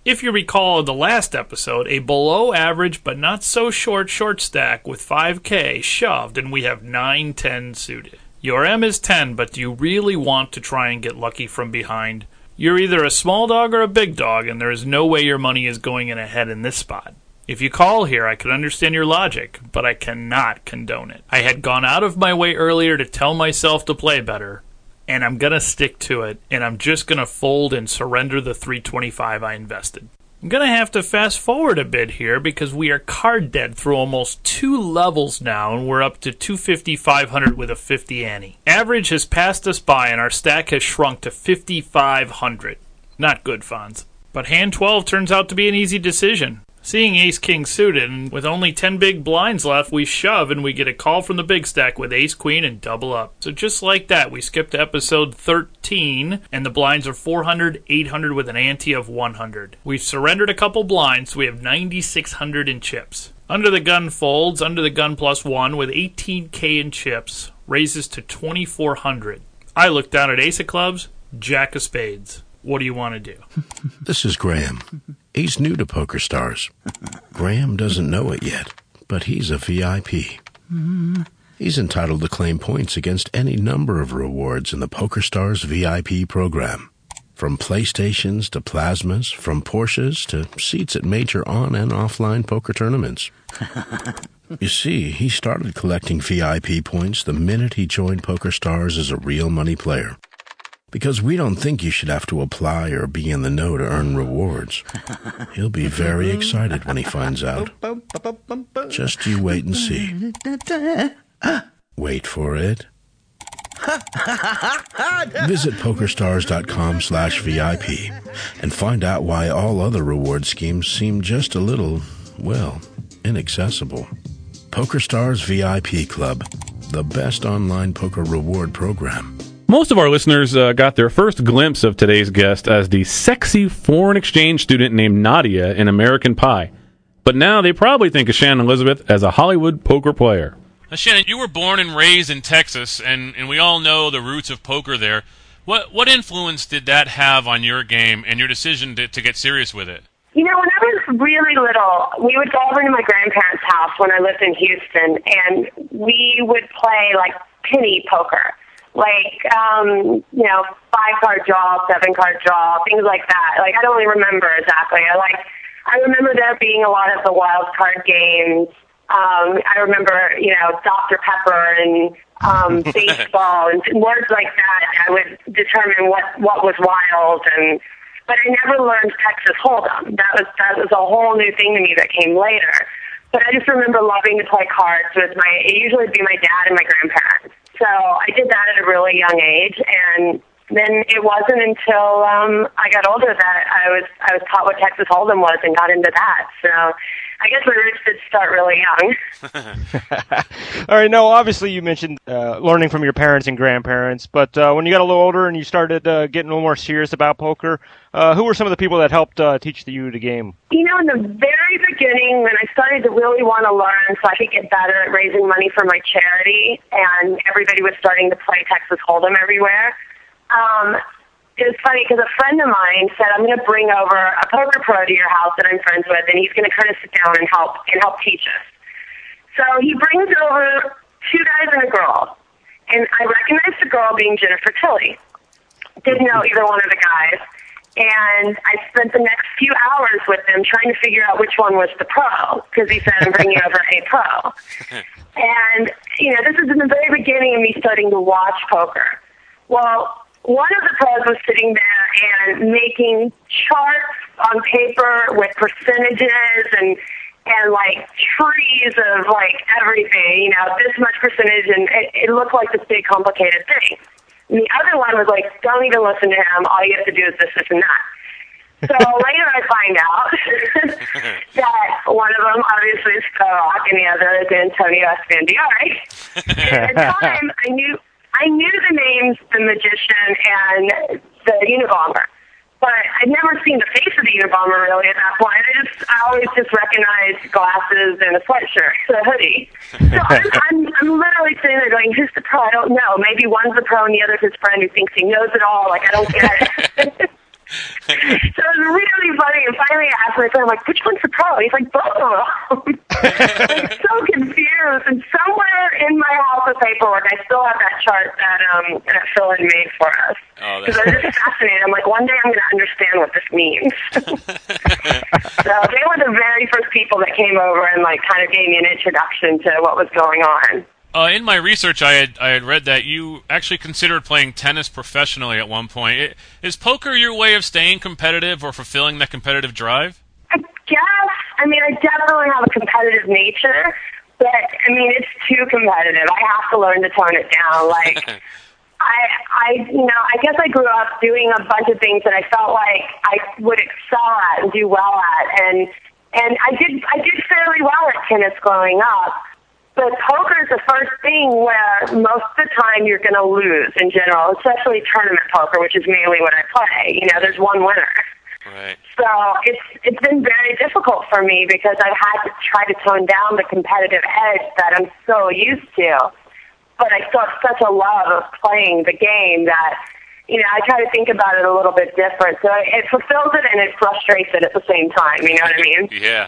If you recall in the last episode, a below average but not so short short stack with five K shoved, and we have nine ten suited. Your M is ten, but do you really want to try and get lucky from behind? You're either a small dog or a big dog, and there is no way your money is going in ahead in this spot. If you call here, I can understand your logic, but I cannot condone it. I had gone out of my way earlier to tell myself to play better, and I'm going to stick to it, and I'm just going to fold and surrender the three twenty-five I invested. I'm going to have to fast forward a bit here because we are card dead through almost two levels now, and we're up to two fifty, five hundred with a fifty ante. Average has passed us by, and our stack has shrunk to fifty-five hundred. Not good, Fonz. But hand twelve turns out to be an easy decision. Seeing ace-king suited, and with only ten big blinds left, we shove and we get a call from the big stack with ace-queen and double up. So just like that, we skip to episode thirteen, and the blinds are four hundred, eight hundred with an ante of one hundred. We've surrendered a couple blinds, so we have ninety-six hundred in chips. Under the gun folds, under the gun plus one, with eighteen K in chips, raises to twenty-four hundred. I look down at ace of clubs, jack of spades. What do you want to do? This is Graham. He's new to PokerStars. Graham doesn't know it yet, but he's a V I P. He's entitled to claim points against any number of rewards in the PokerStars V I P program. From PlayStations to plasmas, from Porsches to seats at major on- and offline poker tournaments. You see, he started collecting V I P points the minute he joined PokerStars as a real money player. Because we don't think you should have to apply or be in the know to earn rewards. He'll be very excited when he finds out. Just you wait and see. Wait for it. Visit PokerStars.com slash VIP and find out why all other reward schemes seem just a little, well, inaccessible. PokerStars V I P Club, the best online poker reward program. Most of our listeners uh, got their first glimpse of today's guest as the sexy foreign exchange student named Nadia in American Pie. But now they probably think of Shannon Elizabeth as a Hollywood poker player. Now, Shannon, you were born and raised in Texas, and, and we all know the roots of poker there. What what influence did that have on your game and your decision to, to get serious with it? You know, when I was really little, we would go over to my grandparents' house when I lived in Houston, and we would play, like, penny poker. Like, um, you know, five-card draw, seven-card draw, things like that. Like, I don't really remember exactly. I like, I remember there being a lot of the wild card games. Um, I remember, you know, Doctor Pepper and um, baseball and words like that. I would determine what, what was wild. And but I never learned Texas Hold'em. That was that was a whole new thing to me that came later. But I just remember loving to play cards with my. It usually would be my dad and my grandparents. So I did that at a really young age, and then it wasn't until um, I got older that I was I was taught what Texas Hold'em was and got into that. So I guess my roots did start really young. All right, now obviously you mentioned uh, learning from your parents and grandparents, but uh, when you got a little older and you started uh, getting a little more serious about poker, uh, who were some of the people that helped uh, teach you the game? You know, in the very beginning, when I started to really want to learn so I could get better at raising money for my charity, and everybody was starting to play Texas Hold'em everywhere, um, it was funny because a friend of mine said, I'm going to bring over a poker pro to your house that I'm friends with, and he's going to kind of sit down and help and help teach us. So he brings over two guys and a girl, and I recognized the girl being Jennifer Tilley. Didn't know either one of the guys. And I spent the next few hours with them trying to figure out which one was the pro, because he said, I'm bringing over a pro. And, you know, this is in the very beginning of me starting to watch poker. Well, one of the pros was sitting there and making charts on paper with percentages and, and like, trees of, like, everything, you know, this much percentage, and it, it looked like this big, complicated thing. And the other one was like, don't even listen to him. All you have to do is this, this, and that. So later I find out that one of them obviously is Pro-Rock and the other is Antonio Esfandiari. And at the time, I knew I knew the names, the Magician and the Unabomber. But I'd never seen the face of the Unabomber really at that point. I just I always just recognized glasses and a sweatshirt, a hoodie. So I'm, I'm I'm literally sitting there going, who's the pro? I don't know. Maybe one's the pro and the other's his friend who thinks he knows it all. Like, I don't get it. So it was really funny. And finally I asked my friend, I'm like, which one's the pro? He's like, both of them. I'm so confused. And somewhere in my house of paperwork, I still have that chart that um that Phil had made for us. Because oh, I'm just fascinated. I'm like, one day I'm going to understand what this means. So they were the very first people that came over and like kind of gave me an introduction to what was going on. Uh, in my research, I had I had read that you actually considered playing tennis professionally at one point. It, is poker your way of staying competitive or fulfilling that competitive drive? I guess. I mean, I definitely have a competitive nature, but I mean, it's too competitive. I have to learn to tone it down. Like, I, I, you know, I guess I grew up doing a bunch of things that I felt like I would excel at and do well at, and and I did I did fairly well at tennis growing up. But poker is the first thing where most of the time you're going to lose in general, especially tournament poker, which is mainly what I play. You know, there's one winner. Right. So it's it's been very difficult for me because I've had to try to tone down the competitive edge that I'm so used to. But I still have such a love of playing the game that, you know, I try to think about it a little bit different. So it fulfills it and it frustrates it at the same time. You know what I mean? Yeah.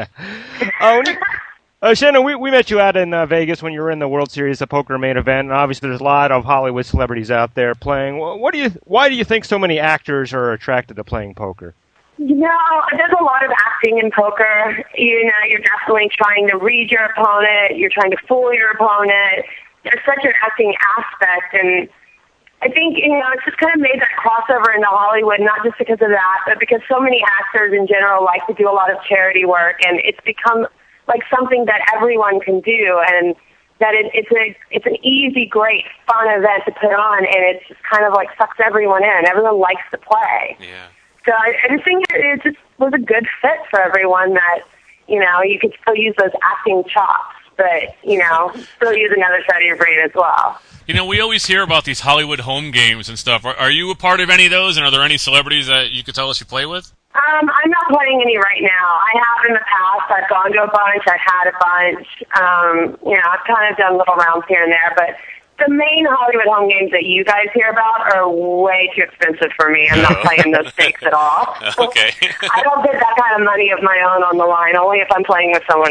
Oh. Uh, Shannon, we, we met you out in uh, Vegas when you were in the World Series, the poker main event, and obviously there's a lot of Hollywood celebrities out there playing. What do you? Why do you think so many actors are attracted to playing poker? You know, there's a lot of acting in poker. You know, you're definitely trying to read your opponent. You're trying to fool your opponent. There's such an acting aspect, and I think, you know, it's just kind of made that crossover into Hollywood, not just because of that, but because so many actors in general like to do a lot of charity work, and it's become like something that everyone can do, and that it, it's a it's an easy, great, fun event to put on, and it just kind of like sucks everyone in. Everyone likes to play. Yeah. So I, I just think it, it just was a good fit for everyone. That, you know, you could still use those acting chops, but you know, still use another side of your brain as well. You know, we always hear about these Hollywood home games and stuff. Are, are you a part of any of those, and are there any celebrities that you could tell us you play with? Um, I'm not playing any right now. I have in the past. I've gone to a bunch. I've had a bunch. Um, you know, I've kind of done little rounds here and there. But the main Hollywood home games that you guys hear about are way too expensive for me. I'm not playing those stakes at all. Okay. I don't get that kind of money of my own on the line, only if I'm playing with someone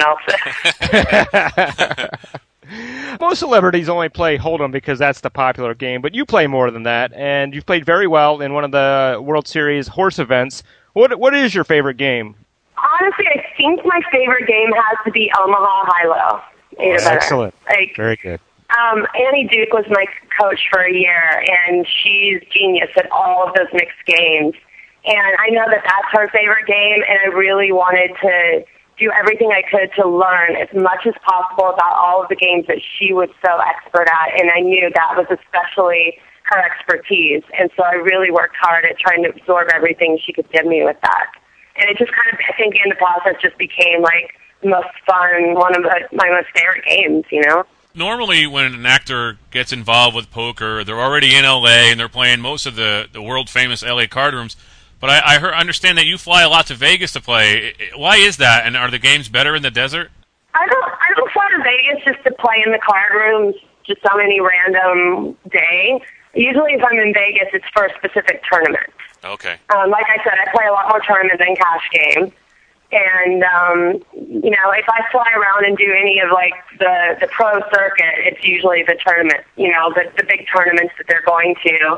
else. Most celebrities only play Hold'em because that's the popular game, but you play more than that, and you've played very well in one of the World Series horse events. What What is your favorite game? Honestly, I think my favorite game has to be Omaha High-Low. Oh, excellent. Like, very good. Um, Annie Duke was my coach for a year, and she's genius at all of those mixed games. And I know that that's her favorite game, and I really wanted to do everything I could to learn as much as possible about all of the games that she was so expert at, and I knew that was especially her expertise. And so I really worked hard at trying to absorb everything she could give me with that. And it just kind of, I think in the process, just became like the most fun, one of the, my most favorite games, you know? Normally when an actor gets involved with poker, they're already in L A and they're playing most of the, the world-famous L A card rooms. But I, I heard, understand that you fly a lot to Vegas to play. Why is that? And are the games better in the desert? I don't, I don't fly to Vegas just to play in the card rooms just on any random day. Usually if I'm in Vegas, it's for a specific tournament. Okay. Um, like I said, I play a lot more tournaments than cash games. And, um, you know, if I fly around and do any of, like, the, the pro circuit, it's usually the tournament, you know, the, the big tournaments that they're going to.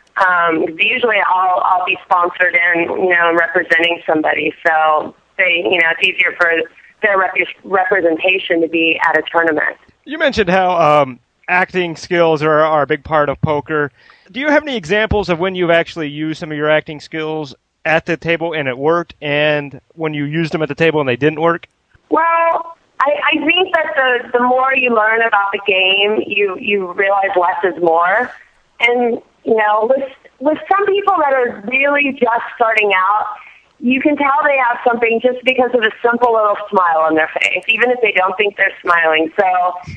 Um, usually I'll, I'll be sponsored in, you know, representing somebody. So, they, you know, it's easier for their rep- representation to be at a tournament. You mentioned how um, acting skills are, are a big part of poker. Do you have any examples of when you've actually used some of your acting skills at the table and it worked, and when you used them at the table and they didn't work? Well, I, I think that the, the more you learn about the game, you, you realize less is more. And, you know, with, with some people that are really just starting out, you can tell they have something just because of a simple little smile on their face, even if they don't think they're smiling. So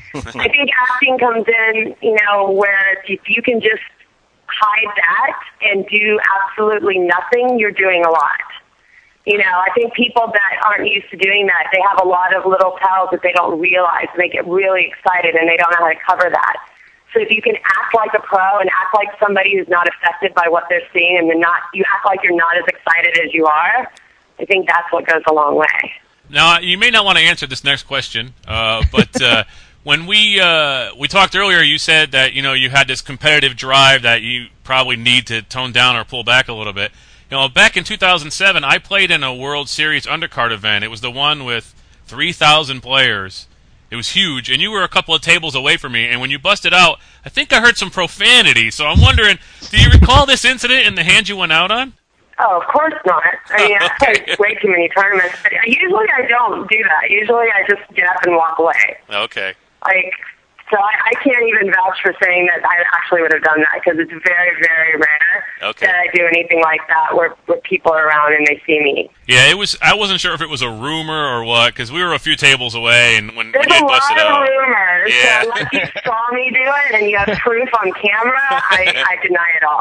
I think acting comes in, you know, where if you can just hide that and do absolutely nothing, you're doing a lot. You know, I think people that aren't used to doing that, they have a lot of little tells that they don't realize, and they get really excited and they don't know how to cover that. So if you can act like a pro and act like somebody who's not affected by what they're seeing, and then not you act like you're not as excited as you are, I think that's what goes a long way. Now, you may not want to answer this next question, uh, but uh, when we uh, we talked earlier, you said that you know you had this competitive drive that you probably need to tone down or pull back a little bit. You know, back in two thousand seven, I played in a World Series undercard event. It was the one with three thousand players. It was huge, and you were a couple of tables away from me, and when you busted out, I think I heard some profanity, so I'm wondering, do you recall this incident and the hand you went out on? Oh, of course not. I mean, I played way too many tournaments, but usually I don't do that. Usually I just get up and walk away. Okay. Like, so I, I can't even vouch for saying that I actually would have done that, because it's very, very rare okay. that I do anything like that where, where people are around and they see me. Yeah, it was. I wasn't sure if it was a rumor or what, because we were a few tables away, and when, There's when you a busted lot out, of rumors. yeah. So unless you saw me do it and you have proof on camera, I, I deny it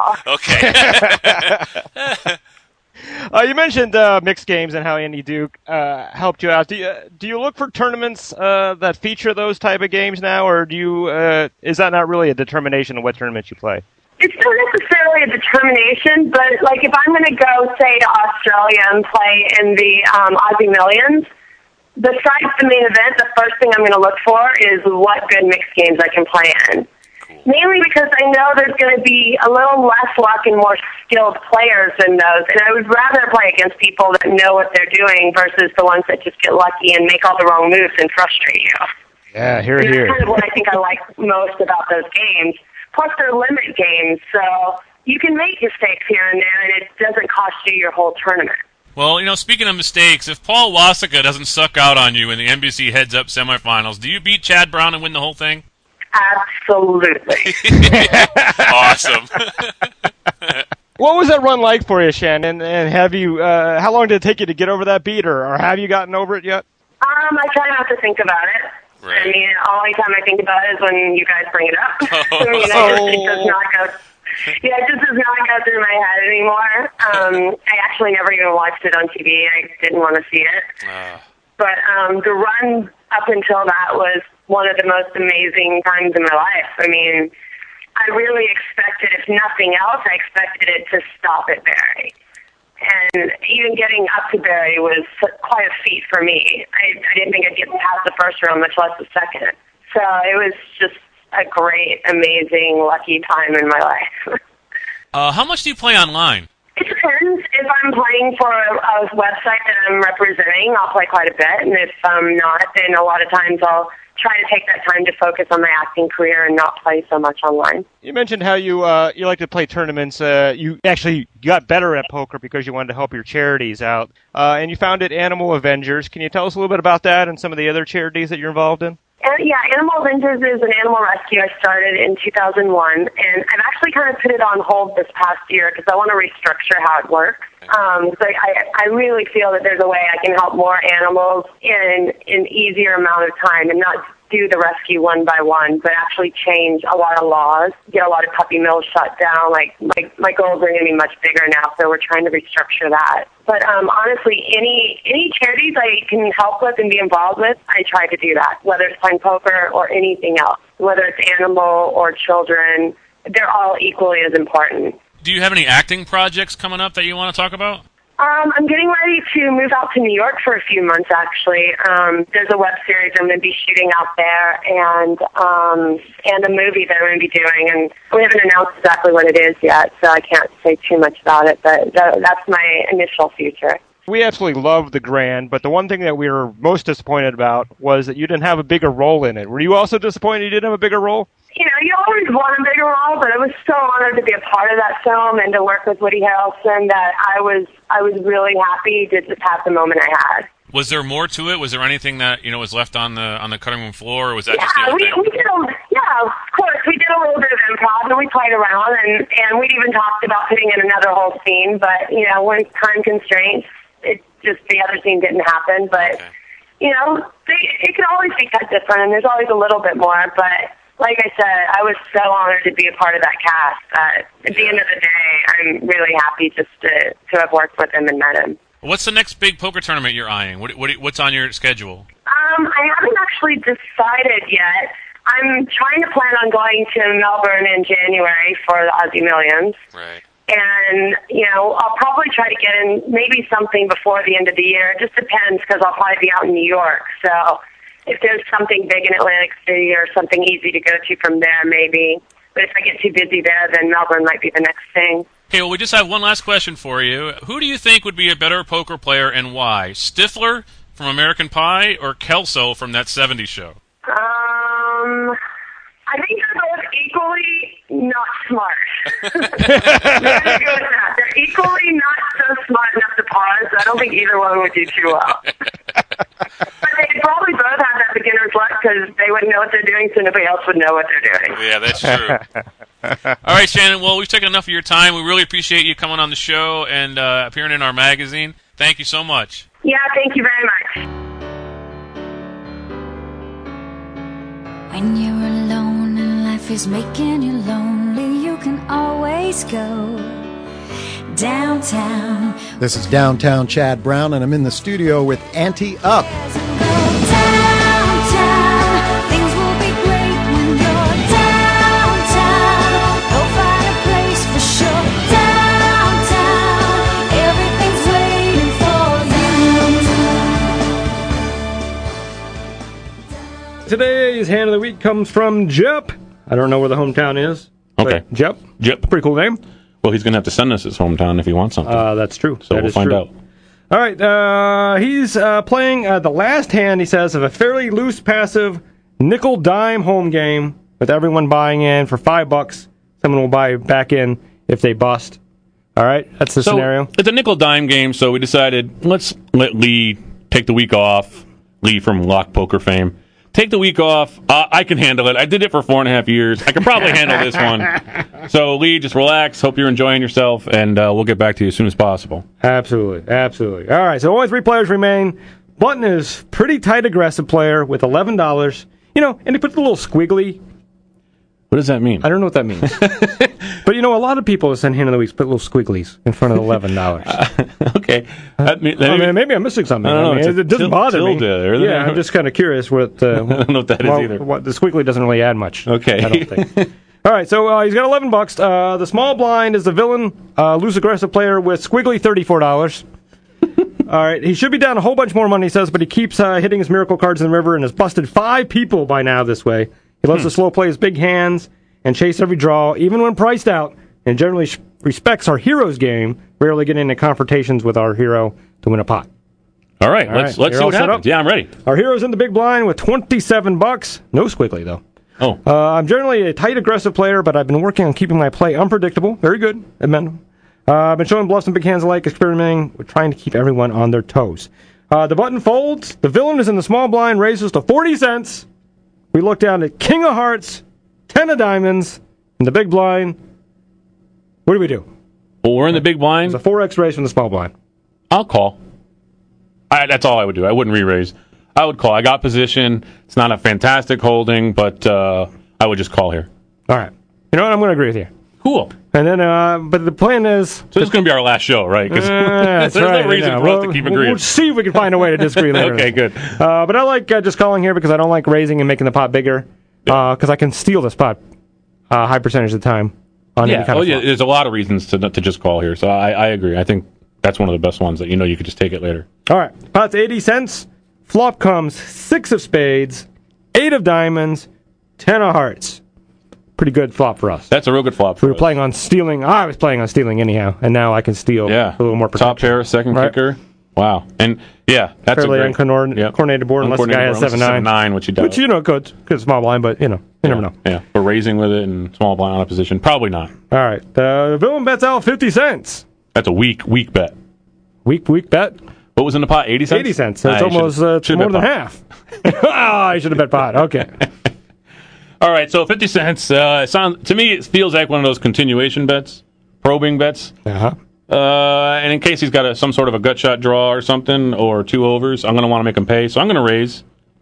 all. Okay. Uh, you mentioned uh, mixed games and how Andy Duke uh, helped you out. Do you do you look for tournaments uh, that feature those type of games now, or do you uh, is that not really a determination of what tournaments you play? It's not necessarily a determination, but like if I'm going to go, say, to Australia and play in the um, Aussie Millions, besides the main event, the first thing I'm going to look for is what good mixed games I can play in. Mainly because I know there's going to be a little less luck and more skilled players than those, and I would rather play against people that know what they're doing versus the ones that just get lucky and make all the wrong moves and frustrate you. Yeah, here, That's here. kind of what I think I like most about those games. Plus, they're limit games, so you can make mistakes here and there, and it doesn't cost you your whole tournament. Well, you know, speaking of mistakes, if Paul Wasika doesn't suck out on you in the N B C Heads-Up semifinals, do you beat Chad Brown and win the whole thing? Absolutely. Awesome. What was that run like for you, Shannon? And have you? Uh, how long did it take you to get over that beat, or, or have you gotten over it yet? Um, I try not to think about it. Right. I mean, the only time I think about it is when you guys bring it up. Oh. you know, it, it does not go. Yeah, it just does not go through my head anymore. Um, I actually never even watched it on T V. I didn't want to see it. Uh. But um, the run up until that was one of the most amazing times in my life. I mean, I really expected, if nothing else, I expected it to stop at Barry. And even getting up to Barry was quite a feat for me. I, I didn't think I'd get past the first round, much less the second. So it was just a great, amazing, lucky time in my life. uh, how much do you play online? It depends. If I'm playing for a, a website that I'm representing, I'll play quite a bit. And if I'm not, then a lot of times I'll try to take that time to focus on my acting career and not play so much online. You mentioned how you uh, you like to play tournaments. Uh, you actually got better at poker because you wanted to help your charities out. Uh, and you founded Animal Avengers. Can you tell us a little bit about that and some of the other charities that you're involved in? And, yeah, Animal Avengers is an animal rescue I started in two thousand one, and I've actually kind of put it on hold this past year because I want to restructure how it works. Um, so I, I really feel that there's a way I can help more animals in an easier amount of time and not do the rescue one by one, but actually change a lot of laws, get a lot of puppy mills shut down. Like, my, my goals are going to be much bigger now, so we're trying to restructure that. But um, honestly, any any charities I can help with and be involved with, I try to do that, whether it's playing poker or anything else, whether it's animal or children. They're all equally as important. Do you have any acting projects coming up that you want to talk about? Um, I'm getting ready to move out to New York for a few months, actually. Um, there's a web series I'm going to be shooting out there and um, and a movie that I'm going to be doing. And we haven't announced exactly what it is yet, so I can't say too much about it, but th- that's my initial future. We absolutely loved the Grand, but the one thing that we were most disappointed about was that you didn't have a bigger role in it. Were you also disappointed you didn't have a bigger role? You know, you always want a bigger role, but I was so honored to be a part of that film and to work with Woody Harrelson that I was I was really happy to just have the moment I had. Was there more to it? Was there anything that you know was left on the on the cutting room floor, or was that yeah, just the only we, thing? we did a, yeah, of course. We did a little bit of improv, and we played around, and, and we'd even talked about putting in another whole scene, but, you know, when time constraints, it just, the other scene didn't happen, but, okay. you know, they, it can always be cut different, and there's always a little bit more, but like I said, I was so honored to be a part of that cast that at the end of the day, I'm really happy just to, to have worked with him and met him. What's the next big poker tournament you're eyeing? What, what, what's on your schedule? Um, I haven't actually decided yet. I'm trying to plan on going to Melbourne in January for the Aussie Millions. Right. And, you know, I'll probably try to get in maybe something before the end of the year. It just depends because I'll probably be out in New York. So if there's something big in Atlantic City or something easy to go to from there, maybe. But if I get too busy there, then Melbourne might be the next thing. Okay, well, we just have one last question for you. Who do you think would be a better poker player and why? Stifler from American Pie or Kelso from That seventies Show? Um, I think they're both equally not smart. They're gonna go with that. They're equally not so smart enough to pause. I don't think either one would do too well. But they probably both have that beginner's luck because they wouldn't know what they're doing, so nobody else would know what they're doing. Yeah, that's true. All right, Shannon, well, we've taken enough of your time. We really appreciate you coming on the show and uh, appearing in our magazine. Thank you so much. Yeah, thank you very much. When you're alone and life is making you lonely, you can always go downtown. This is Downtown Chad Brown, and I'm in the studio with Ante Up. Downtown, things will be great when you're downtown. Go find a place for sure. Downtown, everything's waiting for you. Today's hand of the week comes from Jep. I don't know where the hometown is. Okay. Jep. Jep. Pretty cool name. Well, he's going to have to send us his hometown if he wants something. Uh, that's true. So that we'll find true. out. All right. Uh, he's uh, playing uh, the last hand, he says, of a fairly loose, passive nickel-dime home game with everyone buying in for five bucks. Someone will buy back in if they bust. All right. That's the so scenario. It's a nickel-dime game, so we decided let's let Lee take the week off. Lee from Lock Poker fame. Take the week off. Uh, I can handle it. I did it for four and a half years. I can probably handle this one. So, Lee, just relax. Hope you're enjoying yourself, and uh, we'll get back to you as soon as possible. Absolutely. Absolutely. All right. So only three players remain. Button is pretty tight aggressive player with eleven dollars. You know, and he puts a little squiggly. What does that mean? I don't know what that means. But, you know, a lot of people that send hand of the week put little squigglies in front of the eleven dollars. uh, okay. That, that, I mean, maybe I'm missing something. I don't know. I mean, It's it doesn't til- bother me. tilde, or Yeah, I'm just kind of curious what... Uh, I don't know what that is well, either. What, the squiggly doesn't really add much. Okay. I don't think. All right, so uh, he's got eleven bucks. Uh, the small blind is the villain, uh, loose aggressive player with squiggly thirty-four dollars. All right, he should be down a whole bunch more money, he says, but he keeps uh, hitting his miracle cards in the river and has busted five people by now this way. He loves Hmm. to slow play his big hands and chase every draw, even when priced out, and generally sh- respects our hero's game, rarely getting into confrontations with our hero to win a pot. All right, All let's right, let's you're see all what set happens. up? Yeah, I'm ready. Our hero's in the big blind with twenty-seven bucks. No squiggly, though. Oh. Uh, I'm generally a tight, aggressive player, but I've been working on keeping my play unpredictable. Very good. Amendment. Uh, I've been showing bluffs and big hands alike, experimenting with trying to keep everyone on their toes. Uh, the button folds. The villain is in the small blind, raises to forty cents. We look down at King of Hearts, ten of diamonds, and the big blind. What do we do? Well, we're in the big blind. It's a four X raise from the small blind. I'll call. I, that's all I would do. I wouldn't re-raise. I would call. I got position. It's not a fantastic holding, but uh, I would just call here. All right. You know what? I'm going to agree with you. Cool. And then, uh, but the plan is... So this is going to be our last show, right? Because Uh, that's there's right, no reason yeah. for Well, us to keep we'll- agreeing. We'll see if we can find a way to disagree later. Okay, good. Uh, but I like uh, just calling here because I don't like raising and making the pot bigger because uh, I can steal the spot uh, high percentage of the time on Yeah. any kind Oh, of yeah. flop. There's a lot of reasons to to just call here. So I, I agree. I think that's one of the best ones that you know you could just take it later. All right. Pot's eighty cents. Flop comes six of spades, eight of diamonds, ten of hearts. Pretty good flop for us. That's a real good flop. For we were us. playing on stealing. I was playing on stealing anyhow, and now I can steal Yeah. a little more protection. Top pair, second Right. kicker. Wow. And yeah, that's Fairly a great uncoordinated Yep. coordinated board unless the guy Uncoordinated has board, seven unless nine. it's seven nine, which he does. Which, you know, good. Good small blind, but, you know, you never know. Yeah. But raising with it and small blind on a position, probably not. All right. The villain bets out fifty cents. That's a weak, weak bet. Weak, week bet. What was in the pot? eighty cents? eighty cents. So it's Ah, you almost should've- uh, should've more bet than pot. half. Ah, I should have bet pot. Okay. All right, so fifty cents. Uh, it sounds to me, it feels like one of those continuation bets, probing bets. Uh-huh. Uh, and in case he's got a, some sort of a gut shot draw or something, or two overs, I'm going to want to make him pay. So I'm going to raise.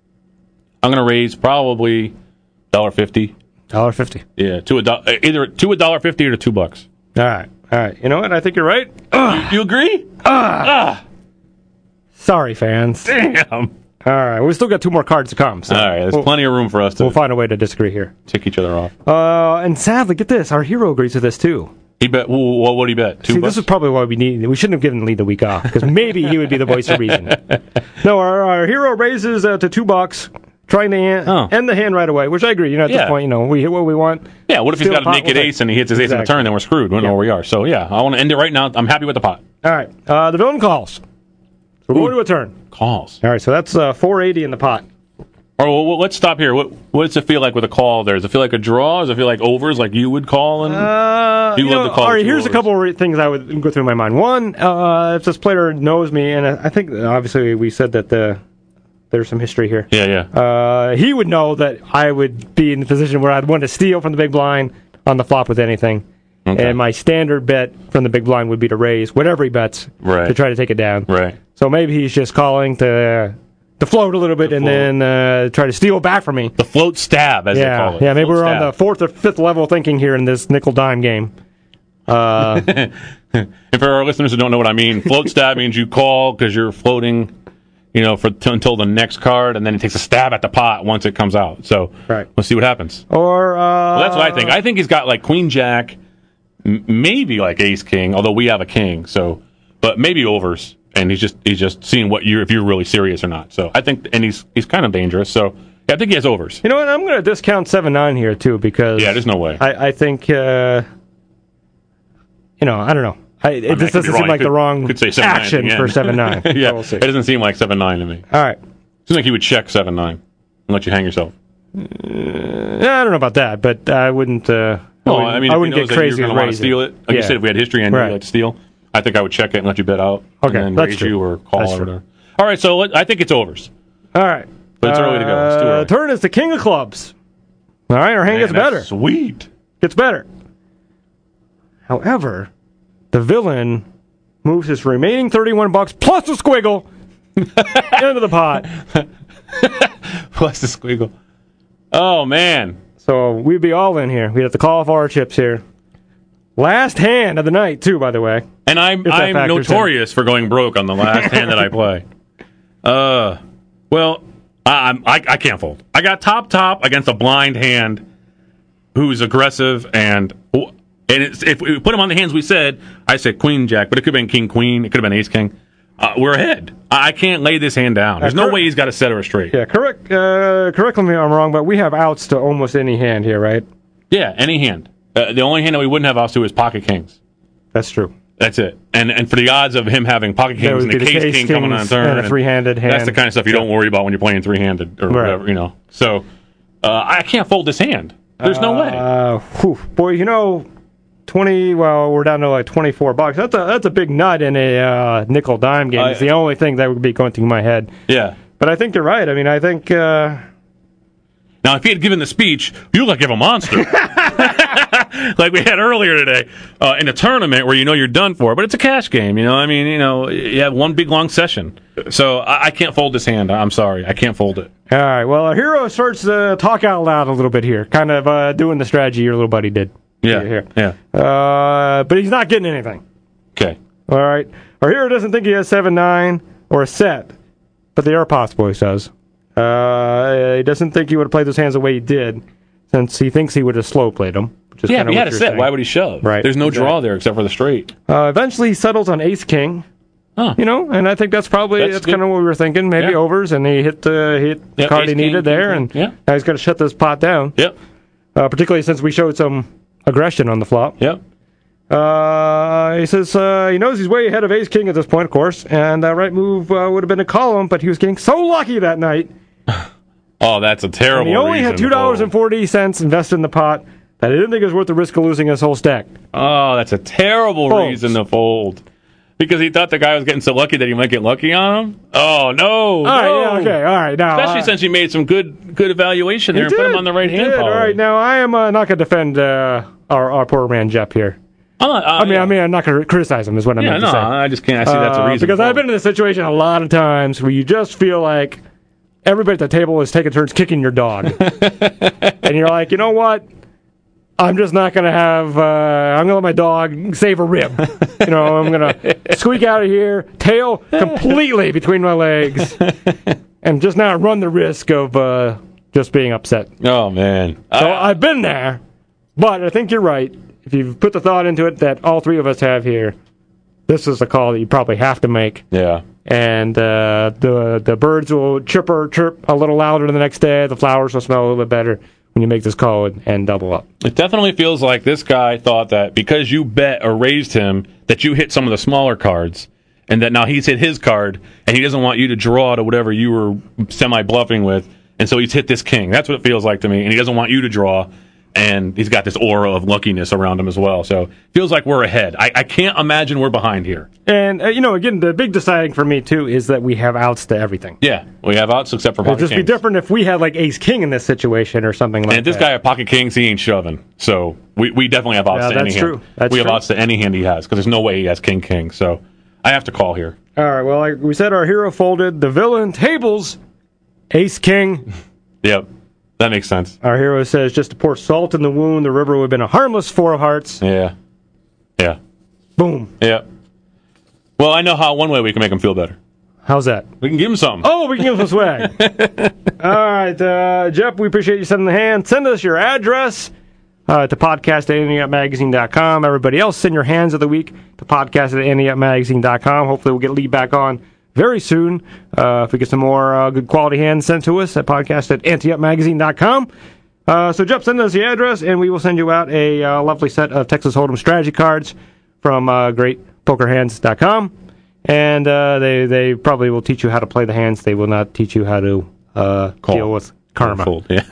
I'm going to raise probably one dollar fifty. one dollar fifty. Yeah, to a do- either to a dollar fifty or to two bucks. All right. All right. You know what? I think you're right. You, you agree? Ah. Sorry, fans. Damn. All right, we still got two more cards to come. So All right, there's we'll, plenty of room for us to We'll find a way to disagree here. tick each other off. Uh, and sadly, get this, our hero agrees with this too. He bet. Well, what did he bet? Two See, bucks? this is probably why we need. We shouldn't have given Lee the week off because maybe he would be the voice of reason. No, our, our hero raises uh, to two bucks, trying to end, Oh. end the hand right away. Which I agree. You know, at Yeah. this point, you know, we hit what we want. Yeah, what if he's Steal got the a pot, naked we'll ace and he hits his ace in the Exactly. turn, then we're screwed. We don't know where we are. So, yeah, I want to end it right now. I'm happy with the pot. All right, uh, the villain calls. We're going to a turn. Calls. All right, so that's uh, four eighty in the pot. All right, well, let's stop here. What what does it feel like with a call there? Does it feel like a draw? Does it feel like overs like you would call? And Uh, you you love know, to call all right, two here's a overs. couple of things I would go through my mind. One, uh, if this player knows me, and I think obviously we said that the, there's some history here. Yeah, yeah. Uh, he would know that I would be in the position where I'd want to steal from the big blind on the flop with anything. Okay. And my standard bet from the big blind would be to raise whatever he bets Right. to try to take it down. Right. So maybe he's just calling to to float a little bit and float. then uh, try to steal back from me. The float stab, as yeah, they call it. yeah. Maybe Float we're on stab. the fourth or fifth level thinking here in this nickel dime game. Uh, If there are listeners who don't know what I mean, float stab means you call because you're floating, you know, for t- until the next card, and then it takes a stab at the pot once it comes out. So Right. let's see what happens. or uh, Well, that's what I think. I think he's got like queen jack, m- maybe like ace king, although we have a king. So, but maybe overs, and he's just he's just seeing what you if you're really serious or not. So I think, and he's he's kind of dangerous. So yeah, I think he has overs. You know what? I'm going to discount seven nine here too because Yeah, there's no way. I, I think uh, you know I don't know. I, it I mean, I just could be doesn't wrong. seem like Could- the wrong could say seven nine action again. for seven nine. yeah, So we'll see. it doesn't seem like seven nine to me. All right. Seems like he would check seven nine and let you hang yourself. Uh, I don't know about that, but I wouldn't. Uh, Well, I wouldn't, I mean, I if wouldn't he knows get that crazy you're with going to want to raising. steal it. Like Yeah. you said, if we had history and Right. you like to steal, I think I would check it and let you bet out. Okay, and then that's raise true. you or call That's or true. whatever. All right, so let, I think it's overs. All right. But it's early to go. It's too Uh, early. turn is the king of clubs. All right, our hand Man, gets that's better. Sweet. Gets better. However, the villain moves his remaining thirty-one bucks plus a squiggle into the pot. Plus the squiggle. Oh, man. So we'd be all in here. We'd have to call off our chips here. Last hand of the night, too, by the way. And I'm If that I'm factors notorious for going broke on the last hand that I play. Uh, well, I, I'm I, I can't fold. I got top top against a blind hand who's aggressive and and it's, if we put him on the hands we said, I said queen jack, but it could have been king queen. It could have been ace king. Uh, we're ahead. I I can't lay this hand down. There's Uh, no cor- way he's got a set or a straight. Yeah, correct. Uh, correct me if I'm wrong, but we have outs to almost any hand here, right? Yeah, any hand. Uh, the only hand that we wouldn't have outs to is pocket kings. That's true. That's it. And and for the odds of him having pocket That kings would and the be the case case king coming on a kings turn, and a three-handed hand. That's the kind of stuff you don't worry about when you're playing three-handed or Right. whatever, you know. So uh, I can't fold this hand. There's no way. Uh, whew, boy, you know, twenty. Well, we're down to like twenty-four bucks. That's a that's a big nut in a uh, nickel dime game. I- It's the only thing that would be going through my head. Yeah. But I think you're right. I mean, I think. Uh, Now, if he had given the speech, you look like you have a monster. Like we had earlier today uh, in a tournament where you know you're done for. But it's a cash game, you know. I mean, you know, you have one big long session. So I, I can't fold this hand. I'm sorry. I can't fold it. all right. Well, our hero starts to talk out loud a little bit here, kind of uh, doing the strategy your little buddy did. Yeah. Here. Yeah. Uh, but he's not getting anything. Okay. All right. Our hero doesn't think he has seven nine or a set, but they are possible, he says. Uh, he doesn't think he would have played those hands the way he did, since he thinks he would have slow played them. Which is Yeah, kinda if he what had a you're set, saying. why would he shove? Right, There's no exactly. draw there except for the straight. Uh, eventually, he settles on ace king. Huh. You know, and I think that's probably That's that's, good. kind of what we were thinking. Maybe Yeah. overs, and he hit the hit the Yep, card ace he king, needed king, there, king. and Yeah. now he's got to shut this pot down. Yep. Uh, particularly since we showed some aggression on the flop. Yep. Uh, he says uh, he knows he's way ahead of ace king at this point, of course, and uh, right move uh, would have been to call him, but he was getting so lucky that night. Oh, that's a terrible. And he only had reason two to dollars fold. and forty cents invested in the pot that he didn't think it was worth the risk of losing his whole stack. Oh, that's a terrible Folds. reason to fold. Because he thought the guy was getting so lucky that he might get lucky on him. Oh no! All no. right, yeah, okay, all right. Now, Especially uh, since he made some good good evaluation there he and put him did, on the right he hand. did. All power. right, now I am uh, not going to defend uh, our our poor man Jeff here. I'm not, uh, I mean, yeah. I mean, I'm not going to criticize him. Is what I yeah, meant no, to say. I just can't. I see that's a Uh, reason. because to I've fold. been in this situation a lot of times where you just feel like everybody at the table is taking turns kicking your dog, and you're like, you know what? I'm just not going to have. Uh, I'm going to let my dog save a rib. You know, I'm going to squeak out of here, tail completely between my legs, and just not run the risk of uh, just being upset. Oh, man. So I, I've been there, but I think you're right. If you've put the thought into it that all three of us have here, this is a call that you probably have to make. Yeah. And uh, the the birds will chirp chirp a little louder the next day. The flowers will smell a little bit better when you make this call and, and double up. It definitely feels like this guy thought that because you bet or raised him, that you hit some of the smaller cards, and that now he's hit his card, and he doesn't want you to draw to whatever you were semi-bluffing with, and so he's hit this king. That's what it feels like to me, and he doesn't want you to draw, and he's got this aura of luckiness around him as well. So it feels like we're ahead. I, I can't imagine we're behind here. And, uh, you know, again, the big deciding for me, too, is that we have outs to everything. Yeah, we have outs except for It'd pocket just kings. be different if we had, like, ace-king in this situation or something like that. And this guy at pocket kings, he ain't shoving. So we, we definitely have outs Yeah, to that's any true. hand. That's we have true. outs to any hand he has, because there's no way he has king-king. So I have to call here. All right, well, like we said, our hero folded. The villain tables ace-king. Yep, that makes sense. Our hero says, just to pour salt in the wound, the river would have been a harmless four of hearts. Yeah. Yeah. Boom. Yeah. Well, I know how one way we can make him feel better. How's that? We can give him something. Oh, we can give him some swag. All right, uh, Jeff, we appreciate you sending the hand. Send us your address uh, to podcast at any up magazine dot com. Everybody else, send your hands of the week to podcast at any up magazine dot com. Hopefully we'll get Lee back on very soon. Uh, if we get some more uh, good quality hands sent to us at podcast at ante up magazine dot com. Uh, so, Jeff, send us the address, and we will send you out a uh, lovely set of Texas Hold'em strategy cards from uh, great poker hands dot com. And uh, they they probably will teach you how to play the hands. They will not teach you how to uh, deal with karma. Fold, yeah.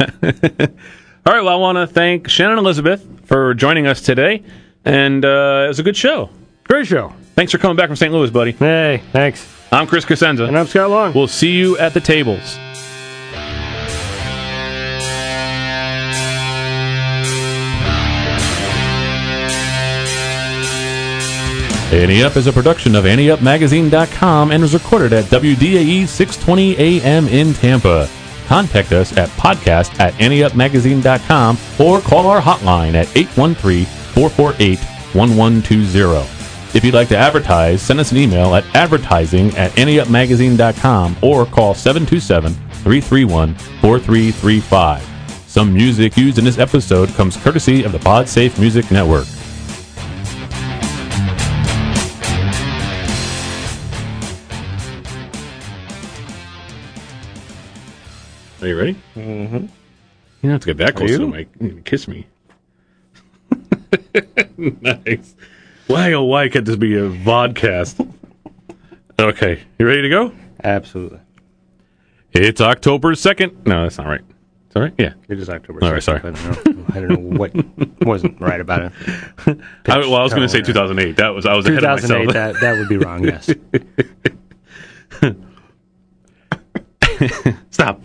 All right, well, I want to thank Shannon Elizabeth for joining us today. And uh, it was a good show. Great show. Thanks for coming back from Saint Louis, buddy. Hey, thanks. I'm Chris Cosenza. And I'm Scott Long. We'll see you at the tables. Ante Up is a production of ante up magazine dot com and was recorded at W D A E six twenty A M in Tampa. Contact us at podcast at ante up magazine dot com or call our hotline at eight one three, four four eight, one one two zero. If you'd like to advertise, send us an email at advertising at ante up magazine dot com or call seven two seven, three three one, four three three five. Some music used in this episode comes courtesy of the PodSafe Music Network. Are you ready? Mm-hmm. You don't have to get that close to the mic. You need to kiss me. Nice. Why, oh, why can't this be a vodcast? Okay, you ready to go? Absolutely. It's October second. No, that's not right. Is that right? Yeah. It is October All right, sorry. I don't know, I don't know what wasn't right about it. I, well, I was going to say two thousand eight. That was I was ahead of myself. That, that would be wrong, yes. Stop.